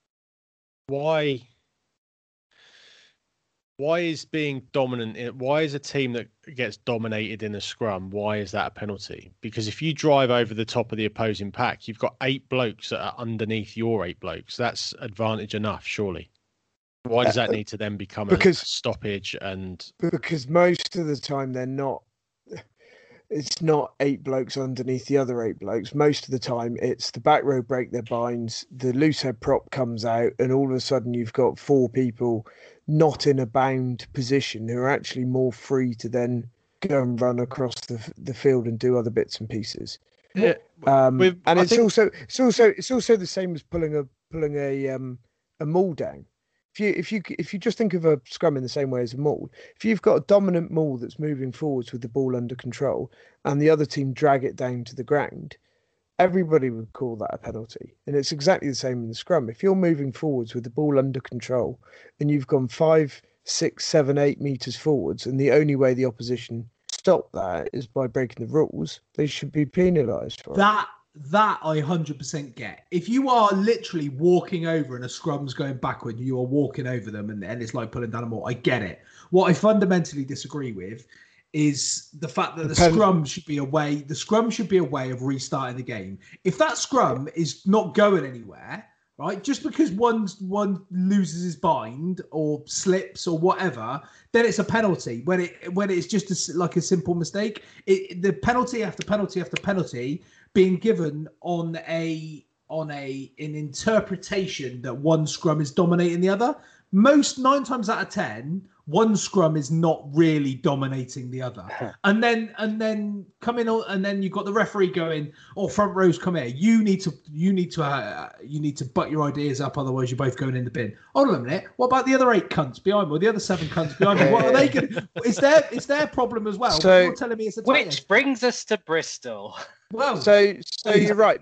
why is being dominant? Why is a team that gets dominated in a scrum? Why is that a penalty? Because if you drive over the top of the opposing pack, you've got 8 blokes that are underneath your 8 blokes. That's advantage enough, surely. Why does that need to then become a stoppage? And because most of the time they're not. It's not 8 blokes underneath the other 8 blokes. Most of the time, it's the back row break their binds, the loose head prop comes out, and all of a sudden you've got 4 people not in a bound position who are actually more free to then go and run across the field and do other bits and pieces. Yeah, it's also the same as pulling a maul down. If you just think of a scrum in the same way as a maul, if you've got a dominant maul that's moving forwards with the ball under control and the other team drag it down to the ground, everybody would call that a penalty. And it's exactly the same in the scrum. If you're moving forwards with the ball under control and you've gone 5, 6, 7, 8 meters forwards, and the only way the opposition stop that is by breaking the rules, they should be penalised for it. That I 100% get. If you are literally walking over and a scrum's going backward, you are walking over them and it's like pulling down a maul. I get it. What I fundamentally disagree with is the fact that the scrum should be a way. The scrum should be a way of restarting the game. If that scrum is not going anywhere, right? Just because one loses his bind or slips or whatever, then it's a penalty. When it's just like a simple mistake, the penalty after penalty after penalty being given on an interpretation that one scrum is dominating the other. Most 9 times out of 10, one scrum is not really dominating the other. And then come in, and then you've got the referee going, "Oh, front rows, come here. You need to butt your ideas up, otherwise you're both going in the bin." Hold on a minute. What about the other 8 cunts behind me, or the other 7 cunts behind me? What are they going? It's their problem as well. So, you're telling me it's a which brings us to Bristol. Well, so you're right.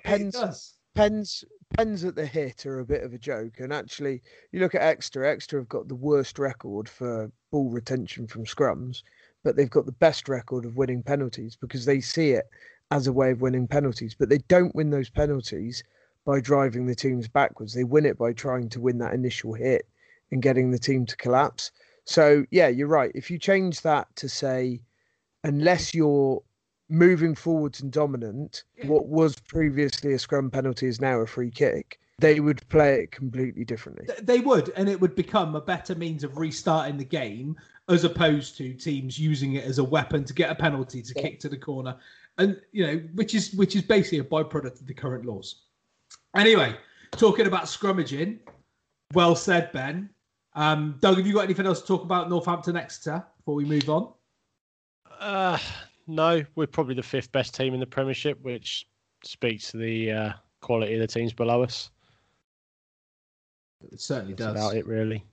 Pens at the hit are a bit of a joke, and actually, you look at Exeter. Exeter have got the worst record for ball retention from scrums, but they've got the best record of winning penalties because they see it as a way of winning penalties. But they don't win those penalties by driving the teams backwards. They win it by trying to win that initial hit and getting the team to collapse. So, yeah, you're right. If you change that to say, unless you're moving forwards and dominant, what was previously a scrum penalty is now a free kick, they would play it completely differently. They would, and it would become a better means of restarting the game as opposed to teams using it as a weapon to get a penalty to kick to the corner, and which is basically a byproduct of the current laws. Anyway, talking about scrummaging, well said, Ben. Doug, have you got anything else to talk about Northampton Exeter before we move on? No, we're probably the 5th best team in the Premiership, which speaks to the quality of the teams below us. It certainly That's does. about it, really.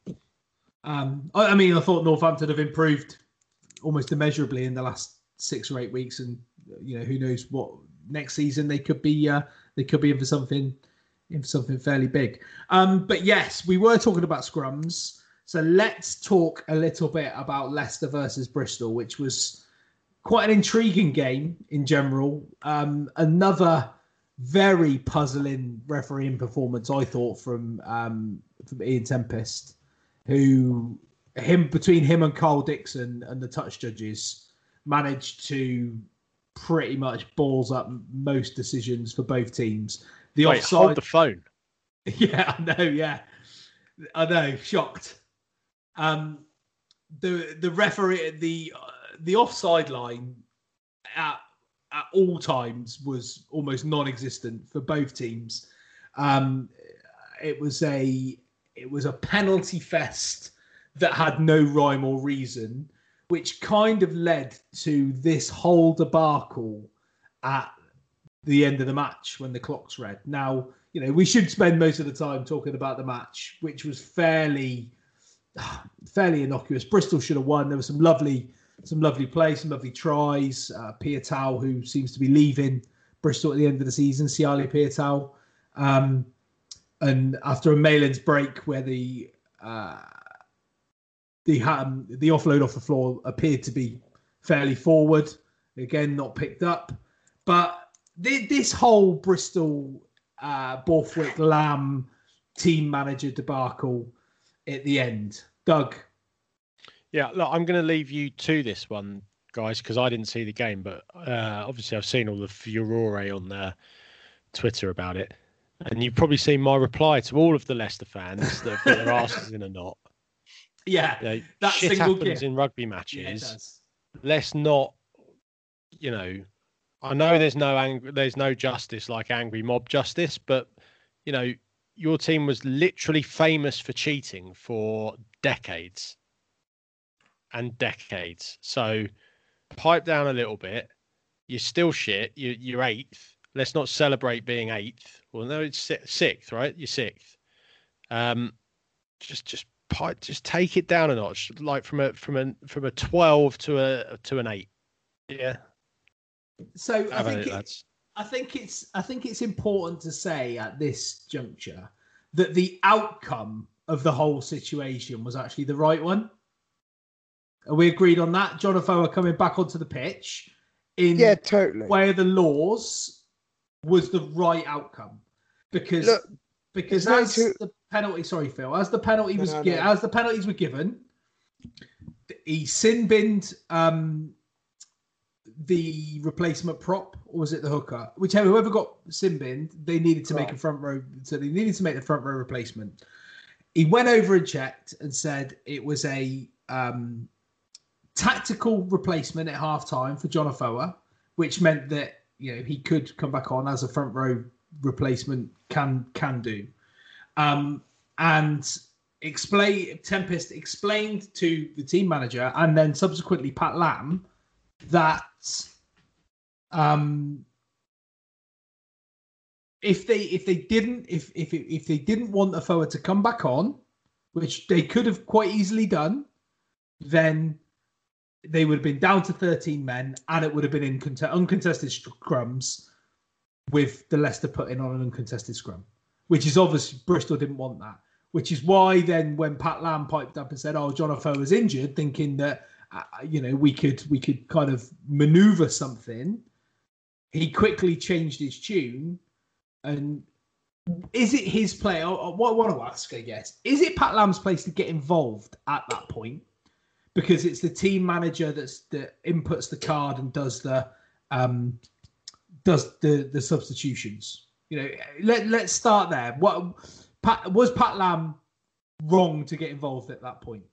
I thought Northampton have improved almost immeasurably in the last 6 or 8 weeks, and who knows what next season they could be in for something fairly big. But yes, we were talking about scrums, so let's talk a little bit about Leicester versus Bristol, which was quite an intriguing game in general. Another very puzzling refereeing performance, I thought, from Ian Tempest, between him and Carl Dixon and the touch judges managed to pretty much balls up most decisions for both teams. Hold the phone. Yeah, I know. Yeah, I know. Shocked. The referee, the offside line at all times was almost non-existent for both teams. It was a penalty fest that had no rhyme or reason, which kind of led to this whole debacle at the end of the match when the clock's read. Now, we should spend most of the time talking about the match, which was fairly innocuous. Bristol should have won. There was some lovely play, some lovely tries. Piatau, who seems to be leaving Bristol at the end of the season, Siali Piatau. And after a Malin's break where the offload off the floor appeared to be fairly forward, again, not picked up. But this whole Bristol Borthwick Lamb team manager debacle at the end. Doug? Yeah, look, I'm going to leave you to this one, guys, because I didn't see the game, but obviously I've seen all the furore on Twitter about it. And you've probably seen my reply to all of the Leicester fans that have got their asses in a knot. Yeah, that shit single happens game in rugby matches. Yeah, it does. Let's not, I know there's no justice like angry mob justice, but your team was literally famous for cheating for decades and decades. So pipe down a little bit. You're still shit. You're 8th. Let's not celebrate being 8th. Well, no, it's 6th, right? You're 6th. Just take it down a notch, like from a 12 to an 8. Yeah. So I think it's important to say at this juncture that the outcome of the whole situation was actually the right one. Are we agreed on that? John Afoa coming back onto the pitch in totally. Way of the laws was the right outcome because the penalty. Sorry, Phil. As the penalty as the penalties were given, he sin binned the replacement prop, or was it the hooker? Whoever got sin binned, they needed to make a front row. So they needed to make the front row replacement. He went over and checked and said it was a tactical replacement at half time for John Afoa, which meant that he could come back on as a front row replacement can do. And Tempest explained to the team manager and then subsequently Pat Lam that if they didn't want Afoa to come back on, which they could have quite easily done, then they would have been down to 13 men and it would have been in uncontested scrums with the Leicester putting on an uncontested scrum, which is obviously Bristol didn't want that, which is why then when Pat Lam piped up and said, John Afoa was injured, thinking that, we could kind of maneuver something, he quickly changed his tune and is it his play? What I want to ask, I guess, is it Pat Lam's place to get involved at that point? Because it's the team manager that inputs the card and does the substitutions. You know, let's start there. Was Pat Lam wrong to get involved at that point?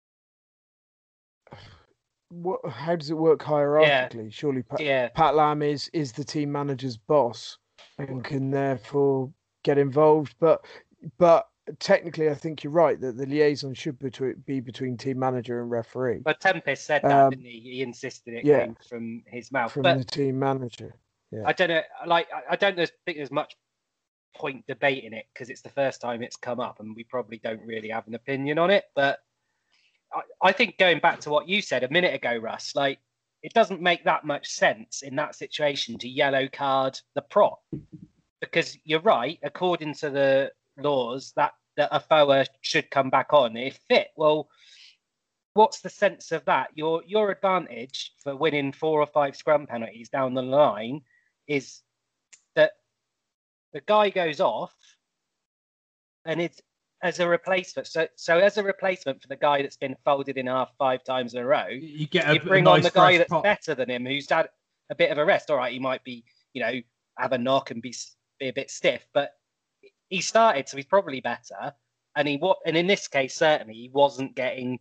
How does it work hierarchically? Yeah. Surely Pat Lam is the team manager's boss and can therefore get involved. But technically, I think you're right that the liaison should be between team manager and referee. But Tempest said that, didn't he? He insisted it came from his mouth. From the team manager. Yeah. I don't know. I don't think there's much point debating it because it's the first time it's come up, and we probably don't really have an opinion on it. But I think going back to what you said a minute ago, Russ, like it doesn't make that much sense in that situation to yellow card the prop, because you're right. According to the laws, that a FOA should come back on if fit. Well, what's the sense of that? Your advantage for winning 4 or 5 scrum penalties down the line is that the guy goes off, and it's as a replacement. So as a replacement for the guy that's been folded in half 5 times in a row, you bring on the guy that's better than him, who's had a bit of a rest. All right, he might be, have a knock and be a bit stiff, but he started, so he's probably better. And in this case, certainly he wasn't getting,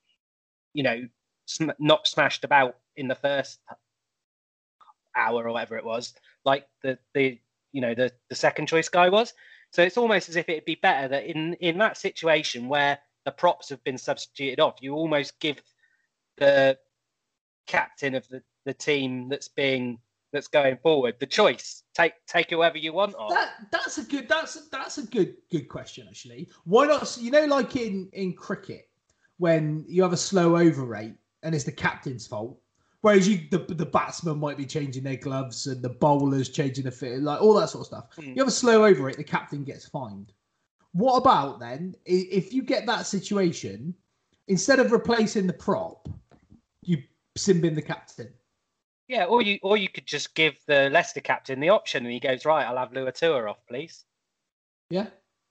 not smashed about in the first hour or whatever it was, like the second choice guy was. So it's almost as if it'd be better that in that situation where the props have been substituted off, you almost give the captain of the team that's going forward the choice. Take whoever you want off. That's a good question actually. Why not? Like in cricket, when you have a slow over rate and it's the captain's fault. Whereas the batsman might be changing their gloves and the bowler's changing the fit, like all that sort of stuff. You have a slow over rate, the captain gets fined. What about then, if you get that situation, instead of replacing the prop, you sin bin the captain? Yeah, or you could just give the Leicester captain the option and he goes, right, I'll have Luatua off, please. Yeah.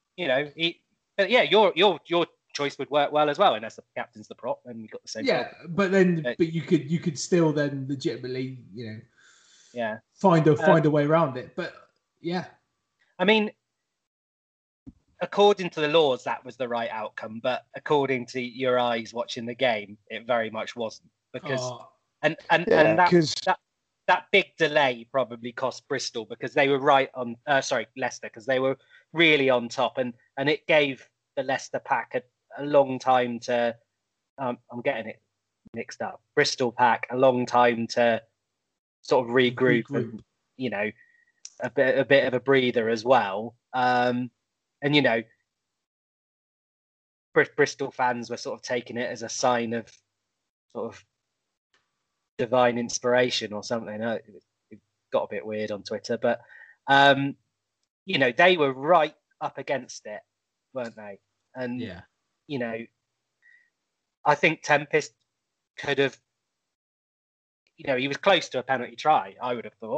Your choice would work well as well, unless the captain's the prop, and you've got the same. Yeah, problem. but you could still then legitimately, find a way around it. But yeah, I mean, according to the laws, that was the right outcome. But according to your eyes watching the game, it very much wasn't, because that big delay probably cost Bristol, because they were Leicester, because they were really on top, and it gave the Leicester pack a long time to, I'm getting it mixed up. Bristol pack a long time to sort of regroup. And a bit of a breather as well. Bristol fans were sort of taking it as a sign of sort of divine inspiration or something. It got a bit weird on Twitter, but they were right up against it, weren't they? And I think Tempest could have, he was close to a penalty try, I would have thought.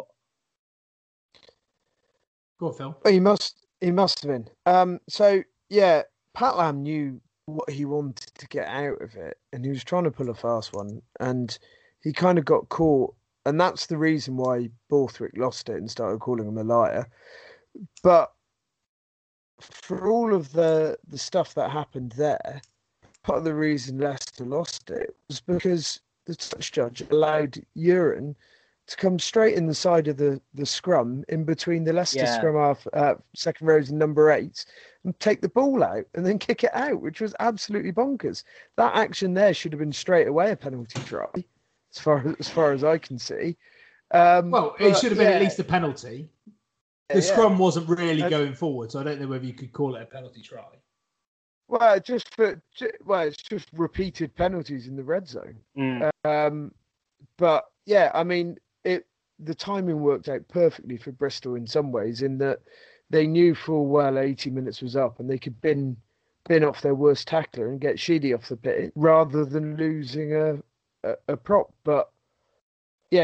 Go on, Phil. He must have been. Pat Lam knew what he wanted to get out of it, and he was trying to pull a fast one, and he kind of got caught, and that's the reason why Borthwick lost it and started calling him a liar. But for all of the stuff that happened there, part of the reason Leicester lost it was because the touch judge allowed Uren to come straight in the side of the scrum in between the Leicester scrum half, second rows and number 8, and take the ball out and then kick it out, which was absolutely bonkers. That action there should have been straight away a penalty try, as far as I can see. It should have been at least a penalty. The scrum wasn't really going forward, so I don't know whether you could call it a penalty try. Well, it's just repeated penalties in the red zone. But yeah, I mean, the timing worked out perfectly for Bristol in some ways, in that they knew full well 80 minutes was up and they could bin off their worst tackler and get Sheedy off the pitch rather than losing a prop. But yeah,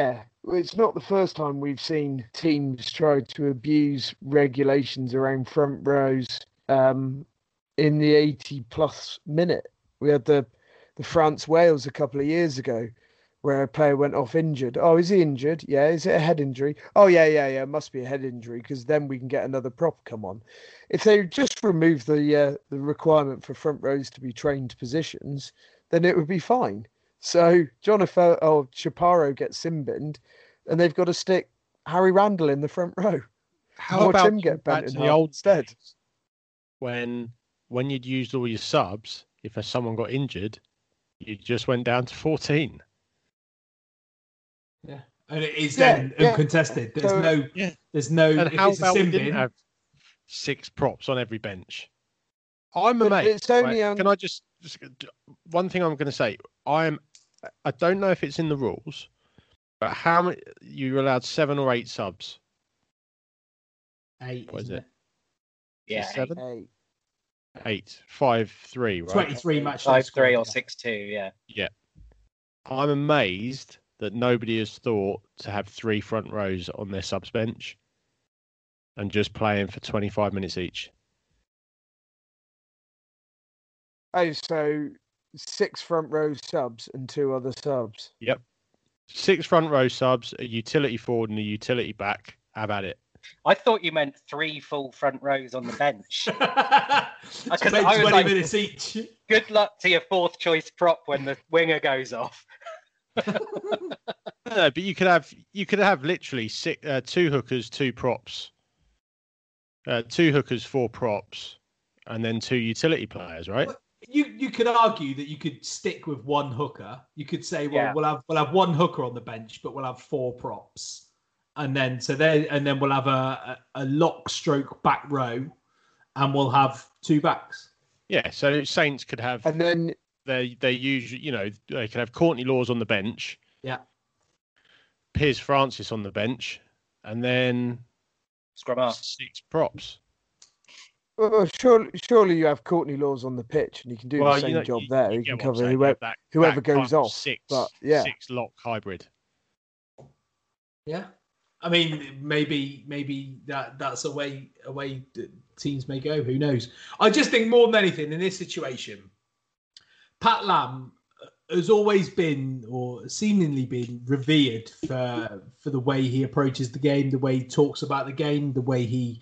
Well, it's not the first time we've seen teams try to abuse regulations around front rows in the 80-plus minute. We had the France-Wales a couple of years ago where a player went off injured. Oh, is he injured? Yeah. Is it a head injury? Oh, yeah. It must be a head injury because then we can get another prop come on. If they just remove the requirement for front rows to be trained positions, then it would be fine. So Chaparro gets sin-binned and they've got to stick Harry Randall in the front row. How Watch about him get back bent to in the half old instead? days when you'd used all your subs, if someone got injured, you just went down to 14. Yeah, and it is then uncontested. There's no. And If how it's a about we sin didn't bin, have 6 props on every bench? I'm But amazed. it's only right? Can I just one thing I'm going to say? I don't know if it's in the rules, but how many you're allowed 7 or 8 subs? 8. What is it? Yeah, 7, 8, 5, 3, right? 23 match day 5-3 or squad, 6-2. Yeah. Yeah. I'm amazed that nobody has thought to have 3 front rows on their subs bench and just playing for 25 minutes each. Oh, so 6 front row subs and 2 other subs. Yep. 6 front row subs, a utility forward and a utility back. How about it? I thought you meant 3 full front rows on the bench. yeah. Because Spend I was 20 like, minutes each. good luck to your 4th choice prop when the winger goes off. No, but you could have literally 2 hookers, 2 props, 2 hookers, 4 props, and then 2 utility players, right? You could argue that you could stick with 1 hooker. You could say, well, Yeah. we'll have 1 hooker on the bench, but we'll have 4 props, and then we'll have a lock stroke back row, and we'll have 2 backs. Yeah. So Saints could have, And then they usually, they could have Courtney Laws on the bench. Yeah. Piers Francis on the bench, and then Scrum half. 6 props. well, surely you have Courtney Laws on the pitch and he can do the same job there. He can cover whoever goes off. 6 lock hybrid. Yeah. I mean, maybe that's a way that teams may go. Who knows? I just think more than anything in this situation, Pat Lam has always been, or seemingly been, revered for the way he approaches the game, the way he talks about the game, the way he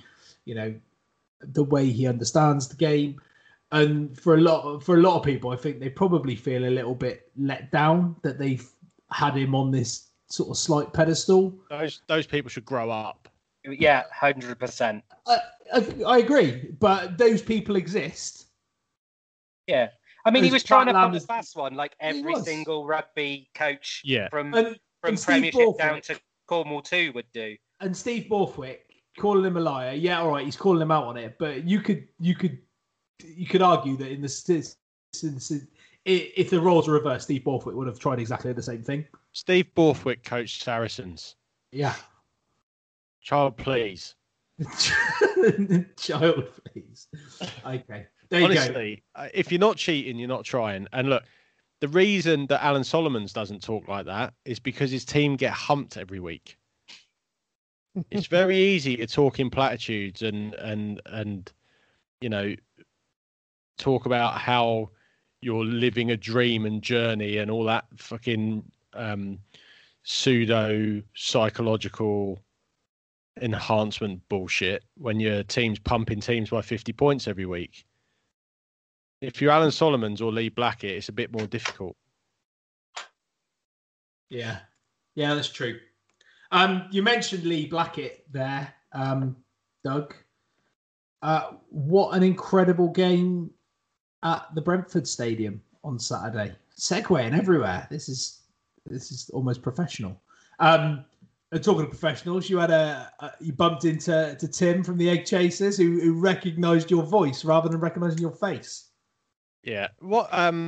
understands the game. And for a lot of people, I think they probably feel a little bit let down that they've had him on this sort of slight pedestal. Those people should grow up. Yeah, 100%. I agree, but those people exist. Yeah. I mean, he was trying to Lam put a fast one, like every single rugby coach from and Premiership Borthwick, down to Cornwall 2 would do. And Steve Borthwick calling him a liar. Yeah, all right, he's calling him out on it, but you could argue that in the if the roles were reversed, Steve Borthwick would have tried exactly the same thing. Steve Borthwick coached Saracens. Yeah. Child, please. Child, please. Okay. There Honestly, if you're not cheating, you're not trying. And look, the reason that Alan Solomons doesn't talk like that is because his team get humped every week. It's very easy to talk in platitudes and talk about how you're living a dream and journey and all that fucking pseudo psychological enhancement bullshit when your team's pumping teams by 50 points every week. If you're Alan Solomons or Lee Blackett, it's a bit more difficult. Yeah, that's true. You mentioned Lee Blackett there, Doug. What an incredible game at the Brentford Stadium on Saturday. Segwaying everywhere. This is almost professional. And talking of professionals, you had you bumped into Tim from the Egg Chasers who recognised your voice rather than recognising your face. Yeah. What?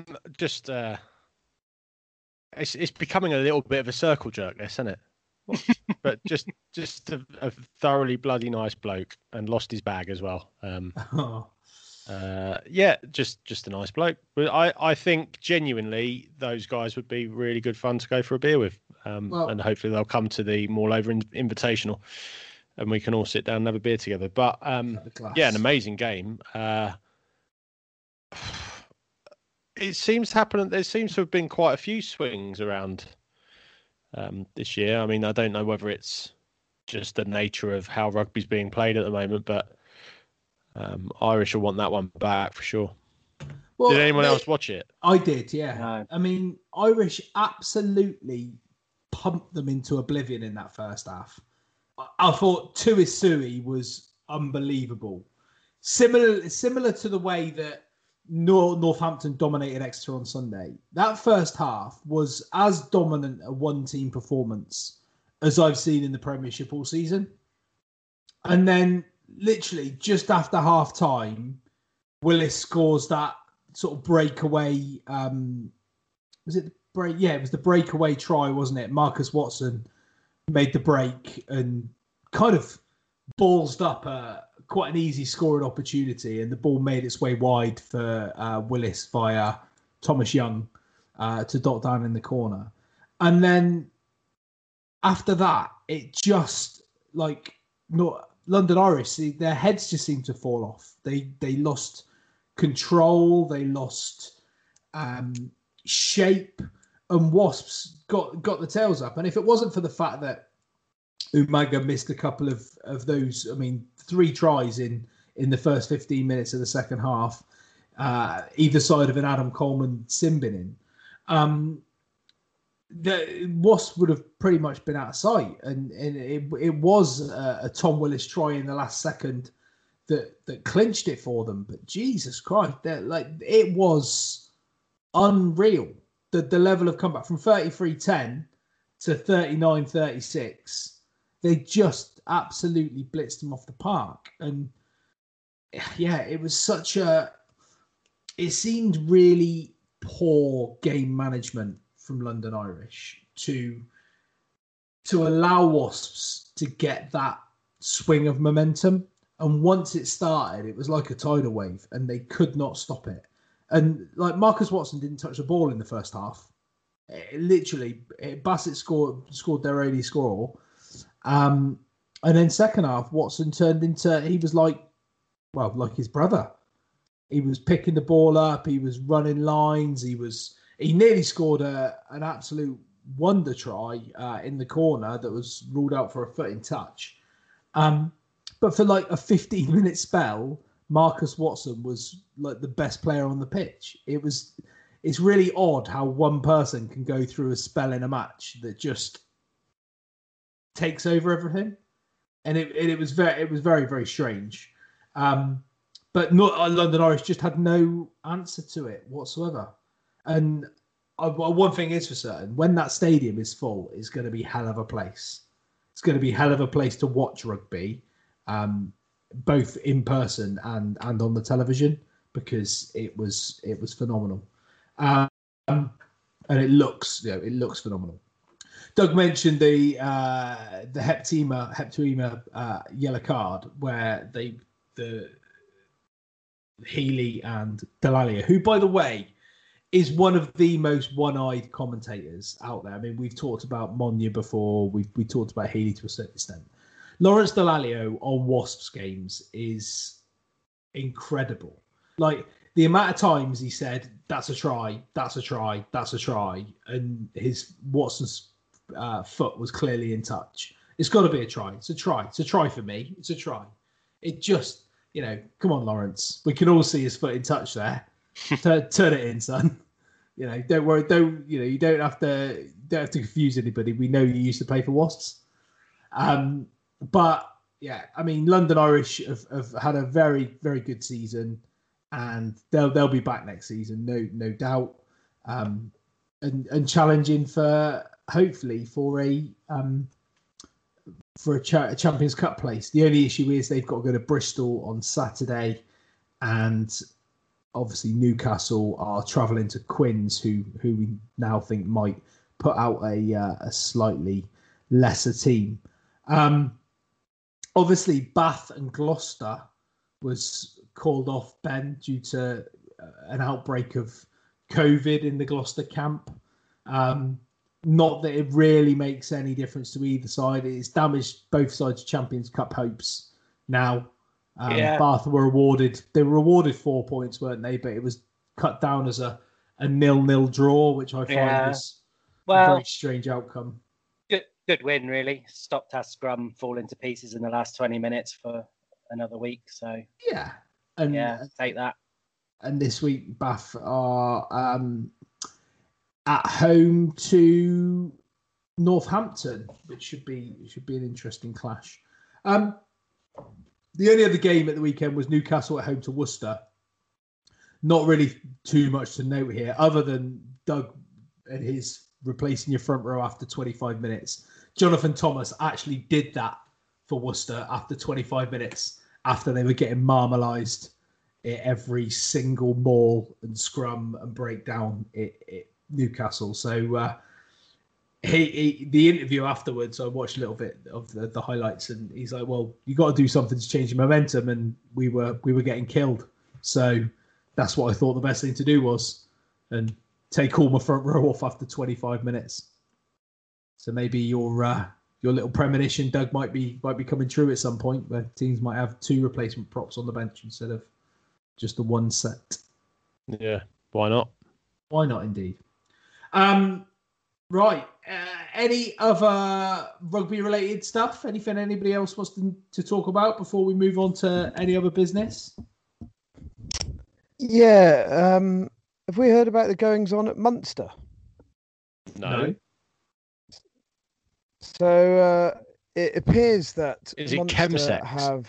It's becoming a little bit of a circle jerk, this, isn't it? But just a thoroughly bloody nice bloke, and lost his bag as well. Yeah, just a nice bloke. But I think genuinely those guys would be really good fun to go for a beer with. and hopefully they'll come to the Mall Over Invitational, and we can all sit down and have a beer together. But yeah, an amazing game. It seems to happen. There seems to have been quite a few swings around this year. I mean, I don't know whether it's just the nature of how rugby's being played at the moment, but Irish will want that one back for sure. Well, did anyone else watch it? I did, yeah. No. I mean, Irish absolutely pumped them into oblivion in that first half. I thought Tuisui was unbelievable. Similar to the way that Northampton dominated Exeter on Sunday. That first half was as dominant a one-team performance as I've seen in the Premiership all season. And then, literally, just after half-time, Willis scores that sort of breakaway. Was it the break? Yeah, it was the breakaway try, wasn't it? Marcus Watson made the break and kind of ballsed up quite an easy scoring opportunity, and the ball made its way wide for Willis via Thomas Young to dot down in the corner. And then after that, it just London Irish, their heads just seemed to fall off. They lost control, they lost shape, and Wasps got the tails up. And if it wasn't for the fact that Umaga missed a couple of those, I mean, 3 tries in the first 15 minutes of the second half, either side of an Adam Coleman sin binning, the Wasps would have pretty much been out of sight. And it was a Tom Willis try in the last second that clinched it for them. But Jesus Christ, it was unreal. The level of comeback from 33-10 to 39-36. They just absolutely blitzed them off the park. And yeah, it was it seemed really poor game management from London Irish to allow Wasps to get that swing of momentum. And once it started, it was like a tidal wave and they could not stop it. And Marcus Watson didn't touch the ball in the first half. Bassett scored their only score. And then second half, Watson turned into, he was like his brother. He was picking the ball up. He was running lines. He nearly scored an absolute wonder try in the corner that was ruled out for a foot in touch. But for a 15-minute spell, Marcus Watson was the best player on the pitch. It's really odd how one person can go through a spell in a match that just takes over everything, and it was very, very strange. But London Irish just had no answer to it whatsoever. And one thing is for certain: when that stadium is full, it's going to be hell of a place. It's going to be hell of a place to watch rugby, both in person and on the television, because it was phenomenal. And it looks phenomenal. Doug mentioned the Heptuema yellow card, where the Healy and Delalia, who, by the way, is one of the most one-eyed commentators out there. I mean, we've talked about Monya before. We talked about Healy to a certain extent. Lawrence Dallaglio on Wasps games is incredible. The amount of times he said, "That's a try, that's a try, that's a try," and Watson's foot was clearly in touch. It's got to be a try. It's a try. It's a try for me. It's a try. It just, come on, Lawrence. We can all see his foot in touch there. Turn it in, son. Don't worry. You don't have to confuse anybody. We know you used to play for Wasps. But yeah, I mean, London Irish have had a very, very good season, and they'll be back next season, no doubt, and challenging hopefully for a Champions Cup place. The only issue is they've got to go to Bristol on Saturday, and obviously Newcastle are travelling to Quins, who we now think might put out a slightly lesser team. Obviously, Bath and Gloucester was called off, Ben, due to an outbreak of COVID in the Gloucester camp. not that it really makes any difference to either side. It's damaged both sides' Champions Cup hopes now. Bath were awarded 4 points, weren't they? But it was cut down as a 0-0 draw, which I find was a very strange outcome. Good win, really. Stopped our scrum falling to pieces in the last 20 minutes for another week. So take that. And this week, Bath are at home to Northampton, which should be an interesting clash. The only other game at the weekend was Newcastle at home to Worcester. Not really too much to note here, other than Doug and his replacing your front row after 25 minutes. Jonathan Thomas actually did that for Worcester after 25 minutes, after they were getting marmalised at every single maul and scrum and breakdown at Newcastle. So the interview afterwards, I watched a little bit of the highlights, and he's like, "Well, you got to do something to change the momentum," and we were getting killed. So that's what I thought the best thing to do was, and take all my front row off after 25 minutes. So maybe your little premonition, Doug, might be coming true at some point, where teams might have 2 replacement props on the bench instead of just the 1 set. Yeah, why not? Why not, indeed. Right. Any other rugby-related stuff? Anything anybody else wants to talk about before we move on to any other business? Yeah. Have we heard about the goings-on at Munster? No. So it appears that Is it Munster chemsex? have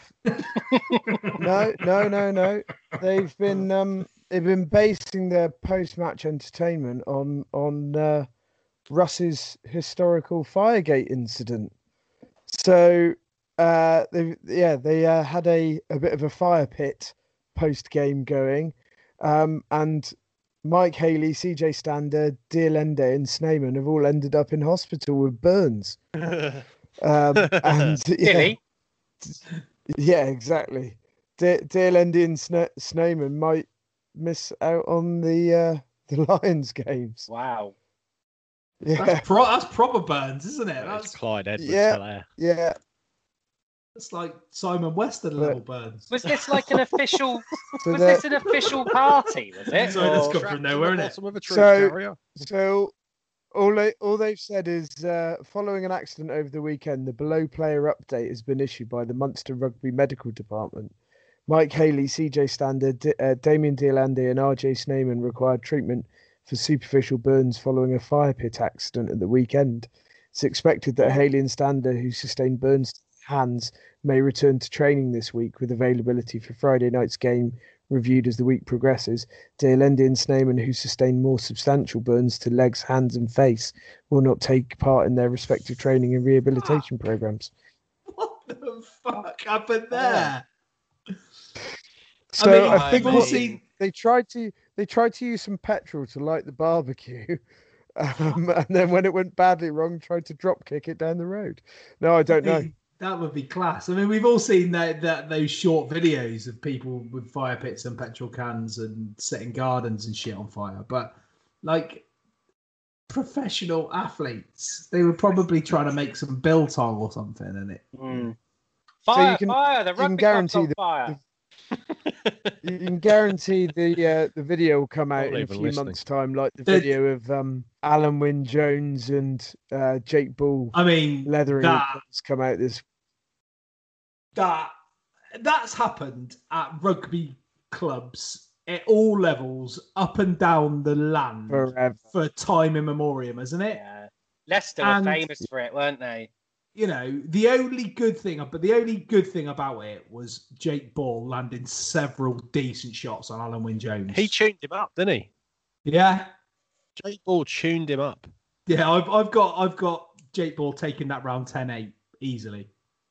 no. They've been basing their post-match entertainment on Russ's historical Firegate incident. So they had a bit of a fire pit post-game going, and Mike Haley, CJ Stander, Dealende and Sneyman have all ended up in hospital with burns. And Really? Yeah, exactly. Dealende and Sneyman might miss out on the Lions games. Wow. Yeah, That's proper burns, isn't it? It's Clyde Edwards. yeah. That's like Simon Weston level burns. Was this like an official? So Was this an official party? Was it? Sorry, that's Or- come from nowhere, isn't it? So all they've said is following an accident over the weekend, the below player update has been issued by the Munster Rugby Medical Department. Mike Haley, CJ Stander, Damien Dealende and RJ Sneyman required treatment for superficial burns following a fire pit accident at the weekend. It's expected that Haley and Stander, who sustained burns to their hands, may return to training this week, with availability for Friday night's game reviewed as the week progresses. Dealende and Sneyman, who sustained more substantial burns to legs, hands and face, will not take part in their respective training and rehabilitation programs. What the fuck happened there? So I think we've all seen. they tried to use some petrol to light the barbecue, and then when it went badly wrong, tried to drop kick it down the road. No, I don't know. That would be class. I mean, we've all seen that those short videos of people with fire pits and petrol cans and setting gardens and shit on fire. But like professional athletes, they were probably trying to make some biltong or something, and it. Fire! So Fire! The rugby club's on fire. You can guarantee the video will come out Not in a even few listening. months' time, like the video of Alan Wynne Jones and Jake Bull. I mean, leathering has come out this. That's happened at rugby clubs at all levels, up and down the land Forever. for time immemorial, isn't it? Yeah. Leicester were famous for it, weren't they? You know, the only good thing about it was Jake Ball landing several decent shots on Alan Wynne Jones. He tuned him up, didn't he? Yeah, Jake Ball tuned him up. yeah. I've got Jake Ball taking that round 10-8 easily,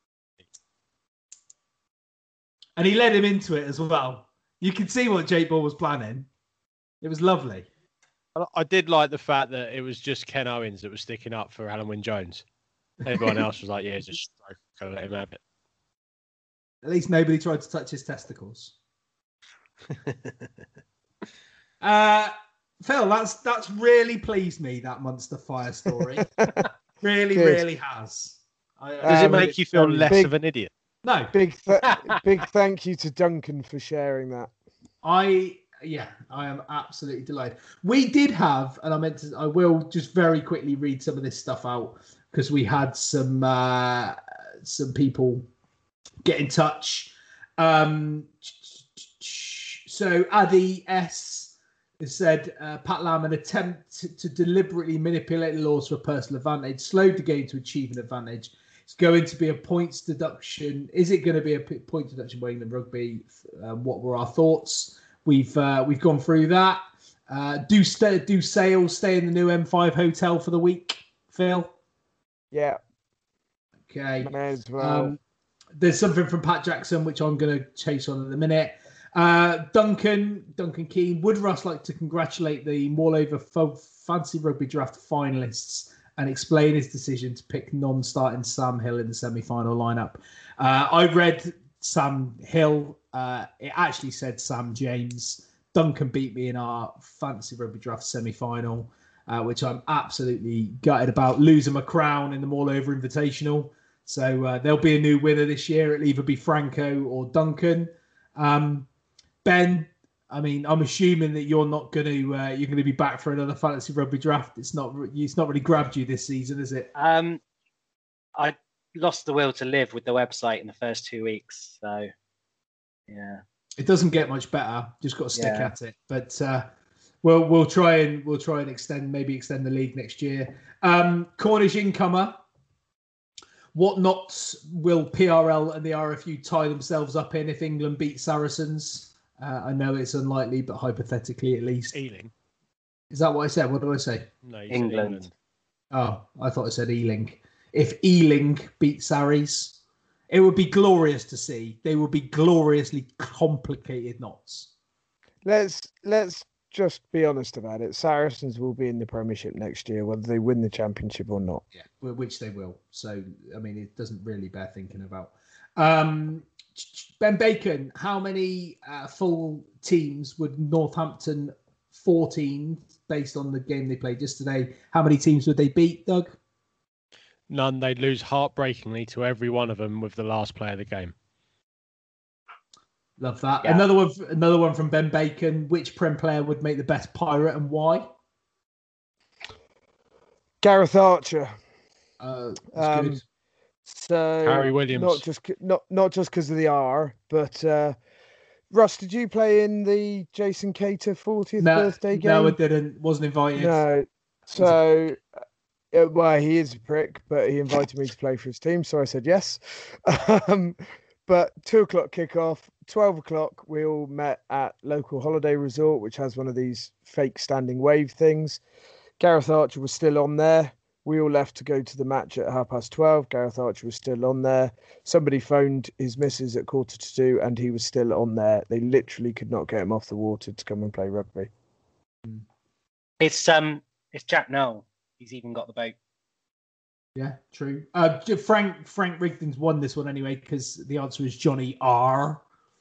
and he led him into it as well. You can see what Jake Ball was planning. It was lovely. I did like the fact that it was just Ken Owens that was sticking up for Alan Wynne Jones. Everyone else was like, yeah, just let him have it. At least nobody tried to touch his testicles. Phil, that's really pleased me, that Munster Fire story. Really, Good. really has. Does it make you feel less big- of an idiot? No. Big thank you to Duncan for sharing that. I am absolutely delighted. We did have, and I will just very quickly read some of this stuff out because we had some people get in touch. So Addy S has said Pat Lam, an attempt to deliberately manipulate the laws for a personal advantage, slowed the game to achieve an advantage. It's going to be a points deduction. Is it going to be a point deduction by England Rugby? What were our thoughts? We've gone through that. Do Sales stay in the new M5 hotel for the week, Phil? Yeah. Okay. May as well. There's something from Pat Jackson, which I'm going to chase on in a minute. Duncan Keane, would Russ like to congratulate the Moreover Fancy Rugby Draft finalists and explain his decision to pick non-starting Sam Hill in the semi-final lineup? I read Sam Hill. It actually said Sam James. Duncan beat me in our Fancy Rugby Draft semi-final, which I'm absolutely gutted about. Losing my crown in the Moreover Invitational. So there'll be a new winner this year. It'll either be Franco or Duncan. Ben, I mean, I'm assuming that you're going to be back for another Fantasy Rugby Draft. It's not really grabbed you this season, is it? I lost the will to live with the website in the first 2 weeks. So, yeah, it doesn't get much better. Just got to stick at it. But we'll try and extend the league next year. Cornish incomer. What knots will PRL and the RFU tie themselves up in if England beat Saracens? I know it's unlikely, but hypothetically at least. Ealing. Is that what I said? What did I say? No, you England. said England. Oh, I thought I said Ealing. If Ealing beat Sarries, it would be glorious to see. They would be gloriously complicated knots. Let's just be honest about it. Saracens will be in the Premiership next year, whether they win the Championship or not. Yeah, which they will. So, I mean, it doesn't really bear thinking about. Ben Bacon, how many full teams would Northampton 14, based on the game they played yesterday, how many teams would they beat, Doug? None. They'd lose heartbreakingly to every one of them with the last play of the game. Love that. Yeah. Another one from Ben Bacon. Which Prem player would make the best Pirate and why? Gareth Archer. That's good. So Harry Williams. Not just because of the R, but Russ, did you play in the Jason Cater 40th birthday game? No, I didn't. Wasn't invited. No. So, well, he is a prick, but he invited me to play for his team, so I said yes. But 2:00 kickoff, 12:00 we all met at local holiday resort, which has one of these fake standing wave things. Gareth Archer was still on there. We all left to go to the match at 12:30. Gareth Archer was still on there. Somebody phoned his missus at 1:45, and he was still on there. They literally could not get him off the water to come and play rugby. It's Jack Noel. He's even got the boat. Yeah, true. Frank Rigdon's won this one anyway because the answer is Johnny R.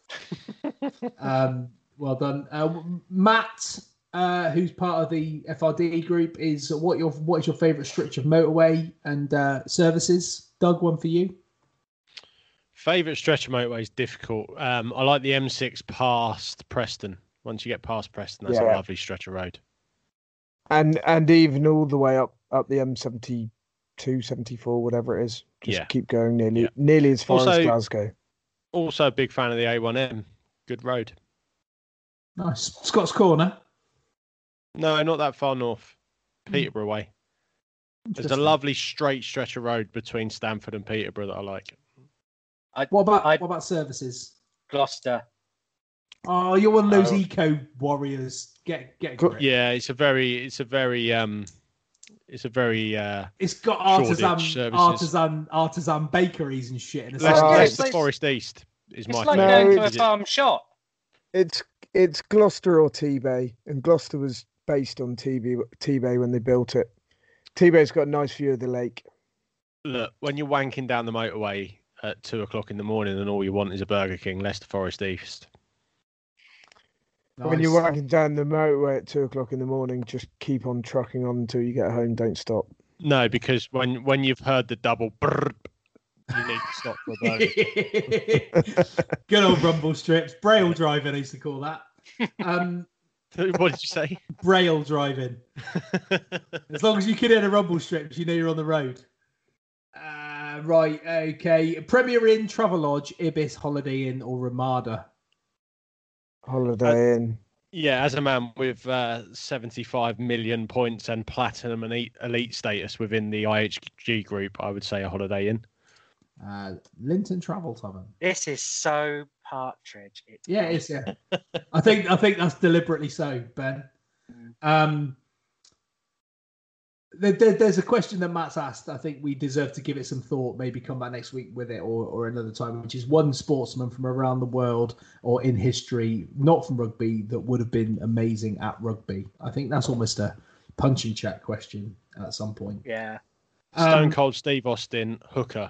Well done, Matt. Who's part of the FRD group, is what is your favourite stretch of motorway and services? Doug, one for you. Favourite stretch of motorway is difficult. I like the M6 past Preston. Once you get past Preston, that's a lovely stretch of road. And even all the way up the M72, 74, whatever it is. Just keep going nearly as far as Glasgow. Also a big fan of the A1M. Good road. Nice. Scott's Corner. No, not that far north. Peterborough way. There's a lovely straight stretch of road between Stamford and Peterborough that I like. What about services? Gloucester. Oh, you're one of those eco warriors. Get a grip. Yeah, it's a very it's got artisan bakeries and shit. And Leicester Forest East is my favourite. It's like going to a farm shop. It's Gloucester or T-Bay, and Gloucester was based on T-Bay when they built it. T-Bay's got a nice view of the lake. Look, when you're wanking down the motorway at 2:00 in the morning and all you want is a Burger King, Leicester Forest East. When you're Nice. walking down the motorway at 2 o'clock in the morning, just keep on trucking on until you get home. Don't stop. No, because when you've heard the double brrr, you need to stop for a burger. Good old rumble strips. Braille driving, I used to call that. What did you say? Braille driving. As long as you can hear the rumble strips, you know you're on the road. Right, okay. Premier Inn, Travelodge, Ibis, Holiday Inn, or Ramada? Holiday Inn. Yeah, as a man with 75 million points and platinum and elite status within the IHG group, I would say a Holiday Inn. Linton Travel Tavern. This is so Partridge. Yeah, it is. Yeah, I think that's deliberately so, Ben. There's a question that Matt's asked. I think we deserve to give it some thought. Maybe come back next week with it or another time. Which is one sportsman from around the world or in history, not from rugby, that would have been amazing at rugby. I think that's almost a punching check question at some point. Yeah. Stone Cold Steve Austin, hooker.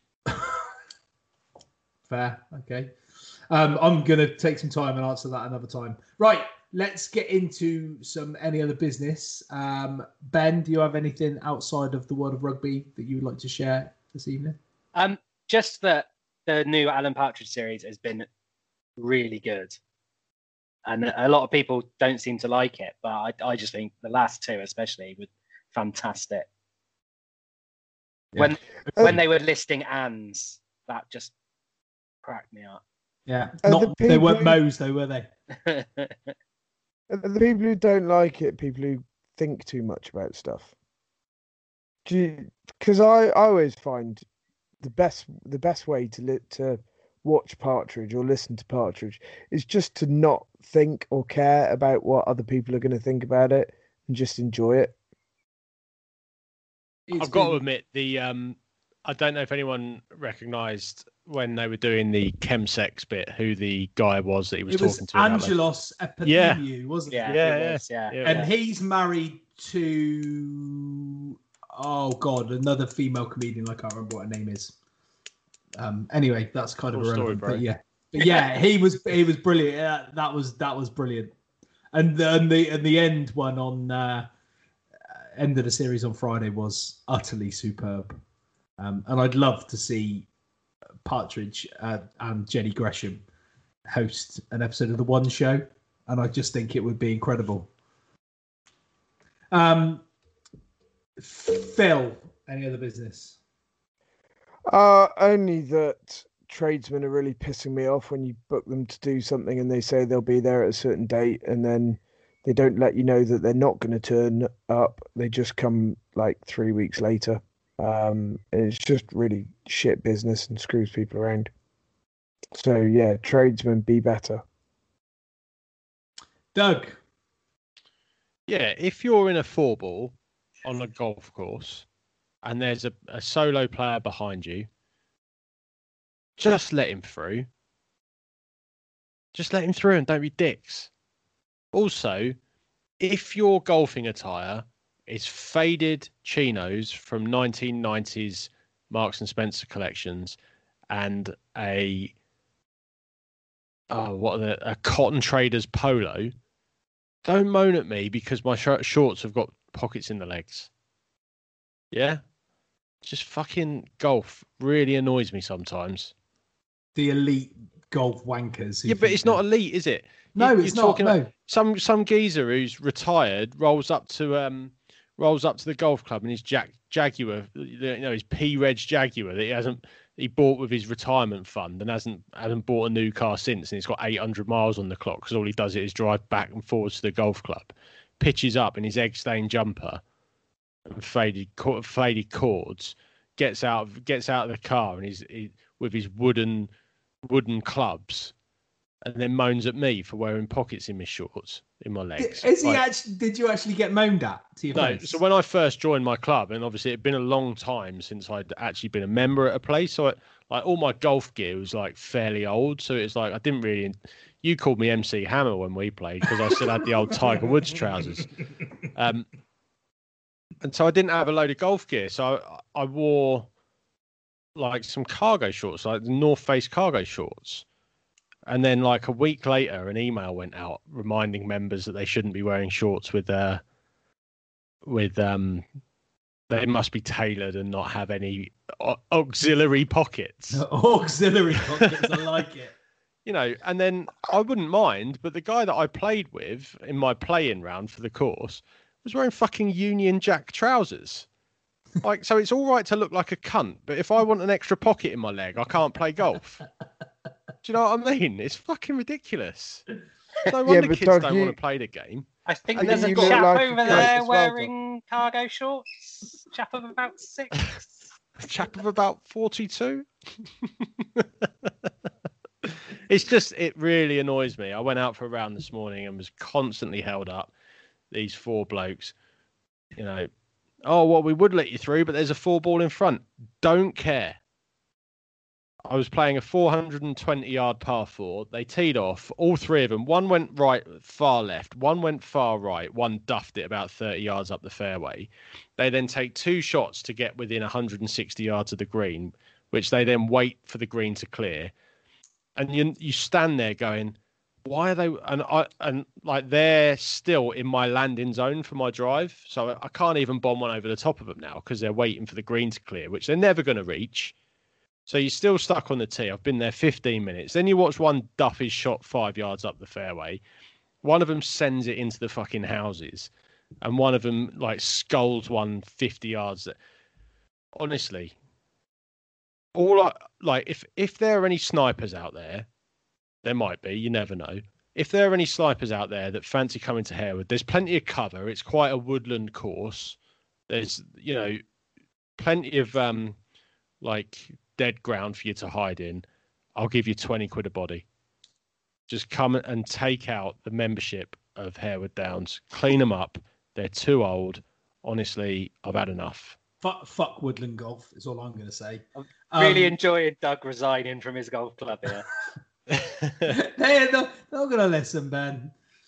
Fair. Okay. I'm going to take some time and answer that another time. Right. Let's get into any other business. Ben, do you have anything outside of the world of rugby that you would like to share this evening? Just that the new Alan Partridge series has been really good. And a lot of people don't seem to like it, but I just think the last two especially were fantastic. Yeah. When they were listing ands, that just cracked me up. Yeah. They weren't Mo's though, were they? The people who don't like it, people who think too much about stuff. Because I always find the best way to watch Partridge or listen to Partridge is just to not think or care about what other people are going to think about it and just enjoy it. I've got to admit, I don't know if anyone recognised when they were doing the chemsex bit who the guy was that he was talking to. Angelos Epidemiou, wasn't it? Yeah. And he's married to another female comedian. I can't remember what her name is. Anyway, that's kind of irrelevant. But yeah, he was brilliant. That was brilliant. And the end one on end of the series on Friday was utterly superb. And I'd love to see Partridge and Jenny Gresham host an episode of The One Show, and I just think it would be incredible. Phil, any other business? Only that tradesmen are really pissing me off when you book them to do something and they say they'll be there at a certain date and then they don't let you know that they're not going to turn up. They just come like 3 weeks later. It's just really shit business and screws people around. So yeah, tradesmen, be better. Doug. Yeah, if you're in a 4-ball on a golf course and there's a solo player behind you, just let him through. Just let him through and don't be dicks. Also, if your golfing attire is faded chinos from 1990s Marks and Spencer collections and a Cotton Traders polo, don't moan at me because my shorts have got pockets in the legs. Yeah? Just fucking golf really annoys me sometimes. The elite golf wankers. Yeah, but it's not elite, is it? No, it's not. No. Some geezer who's retired rolls up to the golf club and his Jaguar, his P-Reg Jaguar that he bought with his retirement fund and hasn't bought a new car since, and it's got 800 miles on the clock because all he does is drive back and forwards to the golf club, pitches up in his egg-stained jumper and faded cords, gets out of the car and he's with his wooden clubs, and then moans at me for wearing pockets in my shorts, in my legs. Did you actually get moaned at to your face? So when I first joined my club, and obviously it'd been a long time since I'd actually been a member at a place, so all my golf gear was like fairly old. So it's like I didn't really. You called me MC Hammer when we played because I still had the old Tiger Woods trousers, and so I didn't have a load of golf gear. So I wore like some cargo shorts, like the North Face cargo shorts. And then like a week later, an email went out reminding members that they shouldn't be wearing shorts with they must be tailored and not have any auxiliary pockets. Auxiliary pockets, I like it. You know, and then I wouldn't mind, but the guy that I played with in my play-in round for the course was wearing fucking Union Jack trousers. Like, so it's all right to look like a cunt, but if I want an extra pocket in my leg, I can't play golf. Do you know what I mean? It's fucking ridiculous. No wonder kids Doug, don't want to play the game. I think And there's then a you look chap like a over cunt there as well, wearing cargo shorts. Chap of about 6. A chap of about 42. It's just, it really annoys me. I went out for a round this morning and was constantly held up. These 4 blokes, you know, oh, well, we would let you through, but there's a 4-ball in front. Don't care. I was playing a 420-yard par 4. They teed off, all 3 of them. One went right, far left. One went far right. One duffed it about 30 yards up the fairway. They then take 2 shots to get within 160 yards of the green, which they then wait for the green to clear. And you stand there going, why are they? And like they're still in my landing zone for my drive, so I can't even bomb one over the top of them now because they're waiting for the green to clear, which they're never going to reach. So you're still stuck on the tee. I've been there 15 minutes. Then you watch one duff his shot 5 yards up the fairway. One of them sends it into the fucking houses, and one of them like sculls one 50 yards. Honestly, if there are any snipers out there, there might be. You never know. If there are any snipers out there that fancy coming to Harewood, there's plenty of cover. It's quite a woodland course. There's, you know, plenty of like dead ground for you to hide in. I'll give you 20 quid a body. Just come and take out the membership of Harewood Downs. Clean them up. They're too old. Honestly, I've had enough. Fuck woodland golf is all I'm going to say. I'm really enjoying Doug resigning from his golf club here. They're not going to listen, Ben.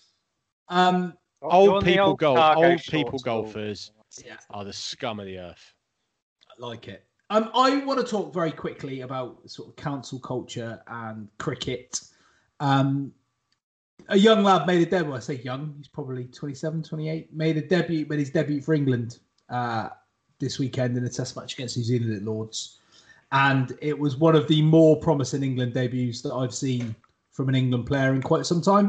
Old people golfers are the scum of the earth. I like it. I want to talk very quickly about sort of council culture and cricket. A young lad made a debut. I say young, he's probably 27, 28. Made his debut for England this weekend in a test match against New Zealand at Lords. And it was one of the more promising England debuts that I've seen from an England player in quite some time.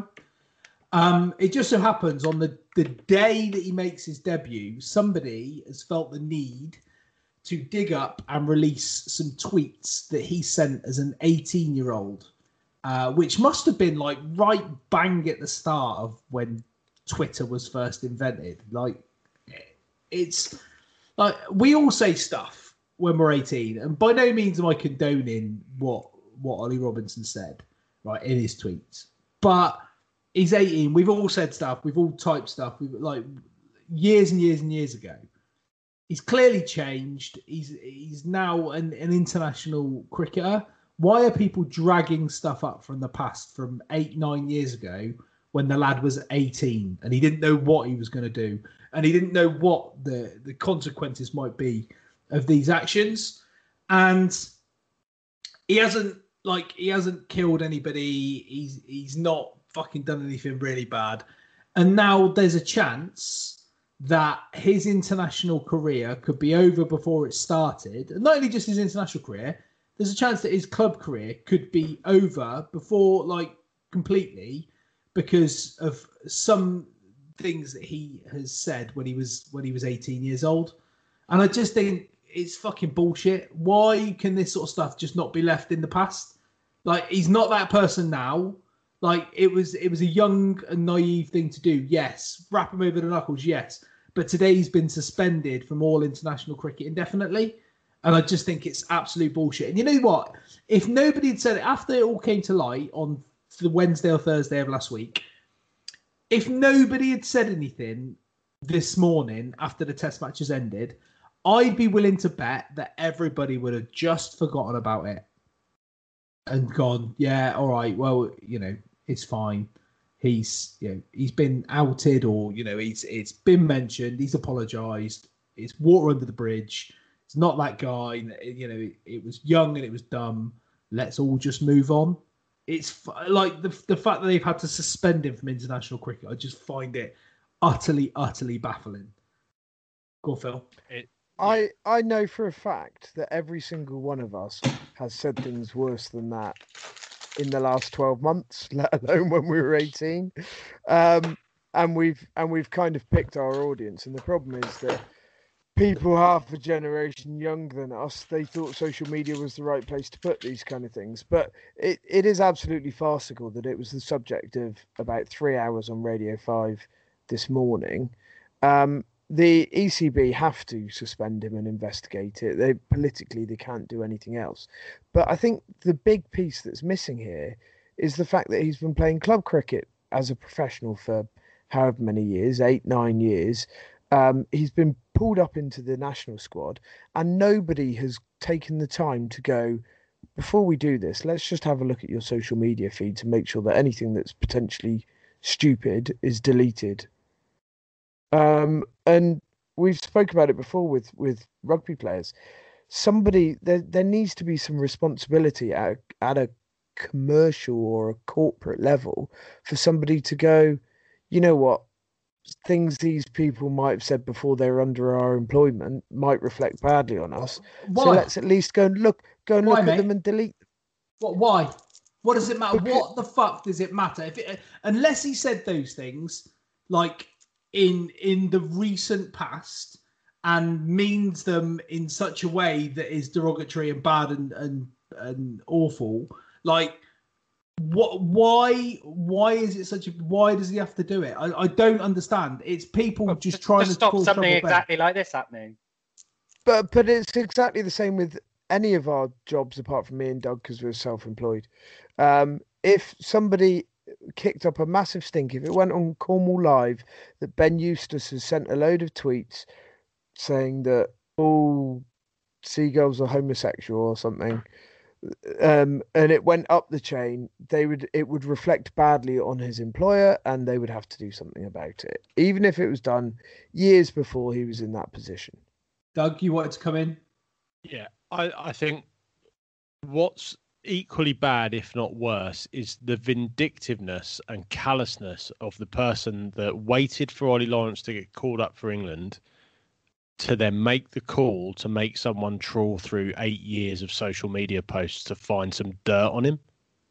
It just so happens on the day that he makes his debut, somebody has felt the need to dig up and release some tweets that he sent as an 18-year-old, which must have been like right bang at the start of when Twitter was first invented. Like, it's like we all say stuff when we're 18, and by no means am I condoning what Ollie Robinson said, right, in his tweets. But he's 18. We've all said stuff. We've all typed stuff. We've like years and years and years ago. He's clearly changed. He's now an international cricketer. Why are people dragging stuff up from the past from 8-9 years ago when the lad was 18 and he didn't know what he was going to do and he didn't know what the consequences might be of these actions? And he hasn't killed anybody. He's not fucking done anything really bad. And now there's a chance that his international career could be over before it started. And not only just his international career, there's a chance that his club career could be over before, like, completely, because of some things that he has said when he was 18 years old. And I just think it's fucking bullshit. Why can this sort of stuff just not be left in the past? Like, he's not that person now. Like, it was a young and naive thing to do. Yes. Wrap him over the knuckles. Yes. But today he's been suspended from all international cricket indefinitely. And I just think it's absolute bullshit. And you know what? If nobody had said it after it all came to light on the Wednesday or Thursday of last week, if nobody had said anything this morning after the test matches ended, I'd be willing to bet that everybody would have just forgotten about it and gone, yeah, all right, well, you know, it's fine. He's been outed, or, you know, it's been mentioned. He's apologised. It's water under the bridge. It's not that guy. You know, it was young and it was dumb. Let's all just move on. it's like the fact that they've had to suspend him from international cricket. I just find it utterly baffling. Go on, Phil. I know for a fact that every single one of us has said things worse than that in the last 12 months, let alone when we were 18. And we've kind of picked our audience. And the problem is that people half a generation younger than us, they thought social media was the right place to put these kind of things. But it is absolutely farcical that it was the subject of about 3 hours on Radio 5 this morning. The ECB have to suspend him and investigate it. They can't do anything else. But I think the big piece that's missing here is the fact that he's been playing club cricket as a professional for however many years, 8-9 years. He's been pulled up into the national squad, and nobody has taken the time to go, before we do this, let's just have a look at your social media feed to make sure that anything that's potentially stupid is deleted. And we've spoke about it before with rugby players. There needs to be some responsibility at a commercial or a corporate level for somebody to go, you know what, things these people might have said before they were under our employment might reflect badly on us. Why? So let's at least go and look Why, at mate? them and delete them. Why? What does it matter? What the fuck does it matter? Unless he said those things, like in the recent past, and means them in such a way that is derogatory and bad and awful, like why is it such a, why does he have to do it? I don't understand. It's people just trying to stop cause something trouble exactly like this happening. But it's exactly the same with any of our jobs apart from me and Doug, because we're self-employed. If somebody kicked up a massive stink, if it went on Cornwall Live that Ben Eustace has sent a load of tweets saying that all seagulls are homosexual or something, and it went up the chain, it would reflect badly on his employer, and they would have to do something about it, even if it was done years before he was in that position. Doug, you wanted to come in? Yeah, I think what's equally bad, if not worse, is the vindictiveness and callousness of the person that waited for Ollie Lawrence to get called up for England to then make the call to make someone trawl through 8 years of social media posts to find some dirt on him.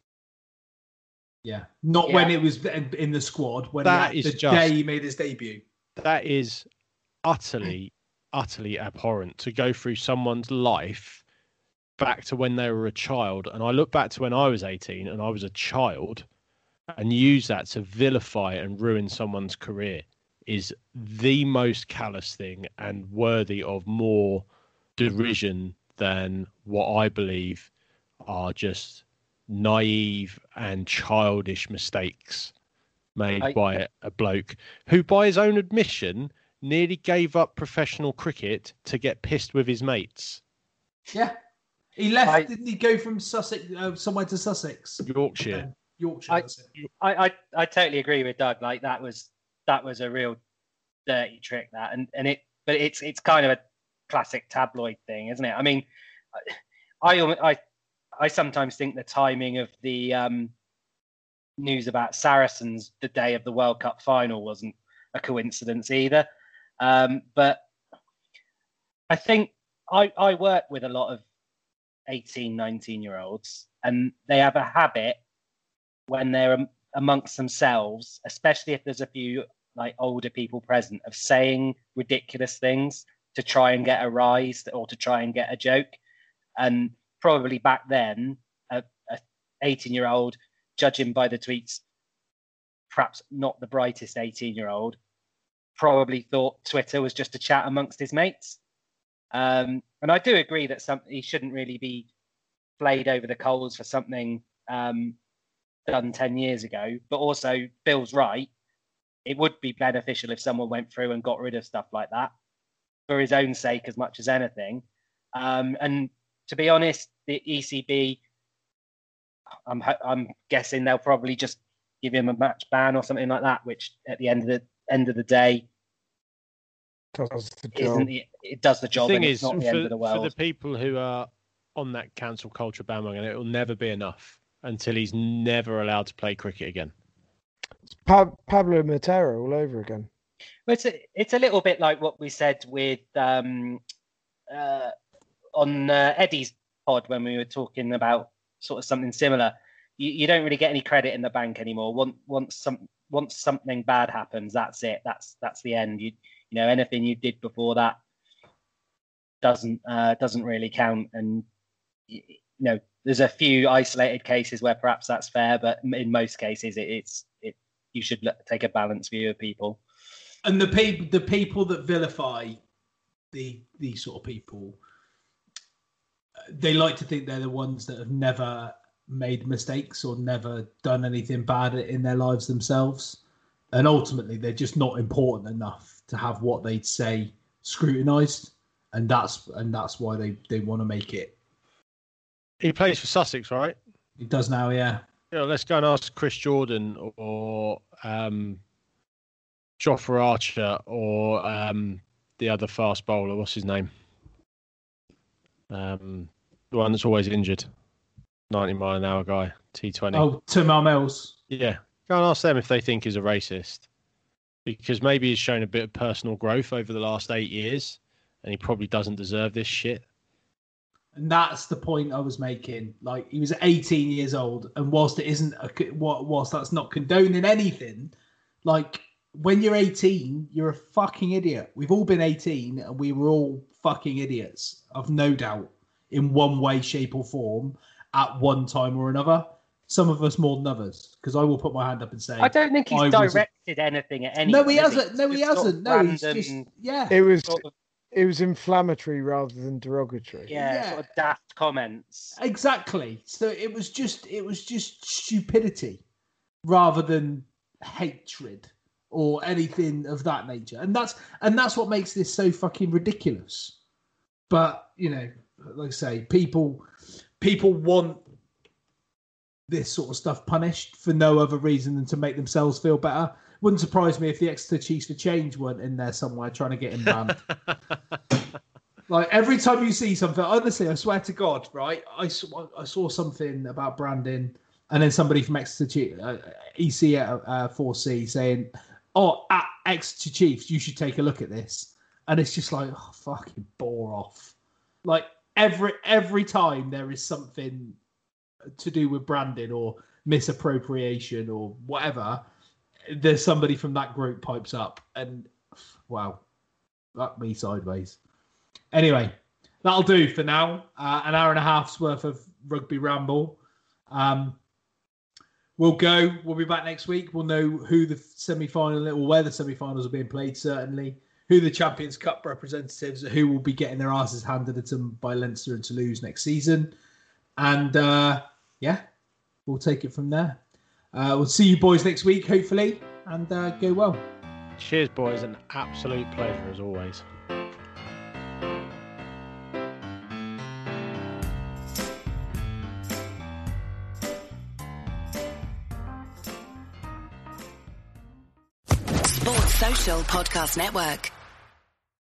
Yeah, not when it was in the squad, when day he made his debut. That is utterly abhorrent, to go through someone's life back to when they were a child. And I look back to when I was 18 and I was a child, and use that to vilify and ruin someone's career is the most callous thing and worthy of more derision than what I believe are just naive and childish mistakes made by a bloke who, by his own admission, nearly gave up professional cricket to get pissed with his mates. Yeah. He left, didn't he go from Sussex, somewhere to Sussex? Yorkshire. Yorkshire. I totally agree with Doug. Like that was a real dirty trick, but it's kind of a classic tabloid thing, isn't it? I mean, I sometimes think the timing of the news about Saracens the day of the World Cup final wasn't a coincidence either. But I think I work with a lot of 18, 19-year-olds, and they have a habit when they're amongst themselves, especially if there's a few like older people present, of saying ridiculous things to try and get a rise or to try and get a joke. And probably back then, a 18-year-old, judging by the tweets, perhaps not the brightest 18-year-old, probably thought Twitter was just a chat amongst his mates. And I do agree that he shouldn't really be flayed over the coals for something done 10 years ago. But also, Bill's right. It would be beneficial if someone went through and got rid of stuff like that for his own sake as much as anything. And to be honest, the ECB, I'm guessing they'll probably just give him a match ban or something like that, which at the end of the day, it does the job. The thing and is, it's not the end of the world. for the people who are on that cancel culture bandwagon, it will never be enough. until he's never allowed to play cricket again. It's Pablo Matera all over again. But it's a little bit like what we said with on Eddie's pod when we were talking about sort of something similar. You don't really get any credit in the bank anymore. Once something bad happens, that's it. That's the end. You know, anything you did before that doesn't really count. And you know, there's a few isolated cases where perhaps that's fair, but in most cases, you should take a balanced view of people. And the people that vilify these sort of people, they like to think they're the ones that have never made mistakes or never done anything bad in their lives themselves. And ultimately, they're just not important enough to have what they'd say scrutinised. And that's why they want to make it. He plays for Sussex, right? He does now, yeah. Yeah, let's go and ask Chris Jordan or Jofra Archer or the other fast bowler. What's his name? The one that's always injured. 90-mile-an-hour guy, T20. Oh, Timar Mills. Yeah. Go and ask them if they think he's a racist. Because maybe he's shown a bit of personal growth over the last 8 years and he probably doesn't deserve this shit. And that's the point I was making. Like, he was 18 years old, and whilst it isn't whilst that's not condoning anything, like, when you're 18, you're a fucking idiot. We've all been 18 and we were all fucking idiots, I've no doubt, in one way, shape or form at one time or another. Some of us more than others, because I will put my hand up and say, I don't think he's directed anything at anyone. No, he hasn't. No, he hasn't. No, he's just, yeah. It was inflammatory rather than derogatory. Yeah, sort of daft comments. Exactly. So it was just stupidity rather than hatred or anything of that nature. And that's what makes this so fucking ridiculous. But, you know, like I say, people want this sort of stuff punished for no other reason than to make themselves feel better. Wouldn't surprise me if the Exeter Chiefs for Change weren't in there somewhere trying to get him banned. Like, every time you see something, honestly, I swear to God, right? I saw something about Brandon, and then somebody from Exeter Chiefs, EC 4C, saying, "Oh, at Exeter Chiefs, you should take a look at this." And it's just like, oh, fucking bore off. Like, every time there is something to do with Brandon or misappropriation or whatever, there's somebody from that group pipes up, and wow, that me sideways. Anyway, that'll do for now. An hour and a half's worth of rugby ramble. We'll be back next week. We'll know who the semi-final, or where the semi-finals are being played, certainly. Who the Champions Cup representatives are, who will be getting their asses handed at them by Leinster and Toulouse next season. And yeah, we'll take it from there. We'll see you boys next week, hopefully, and go well. Cheers, boys. An absolute pleasure as always. Sports Social Podcast Network.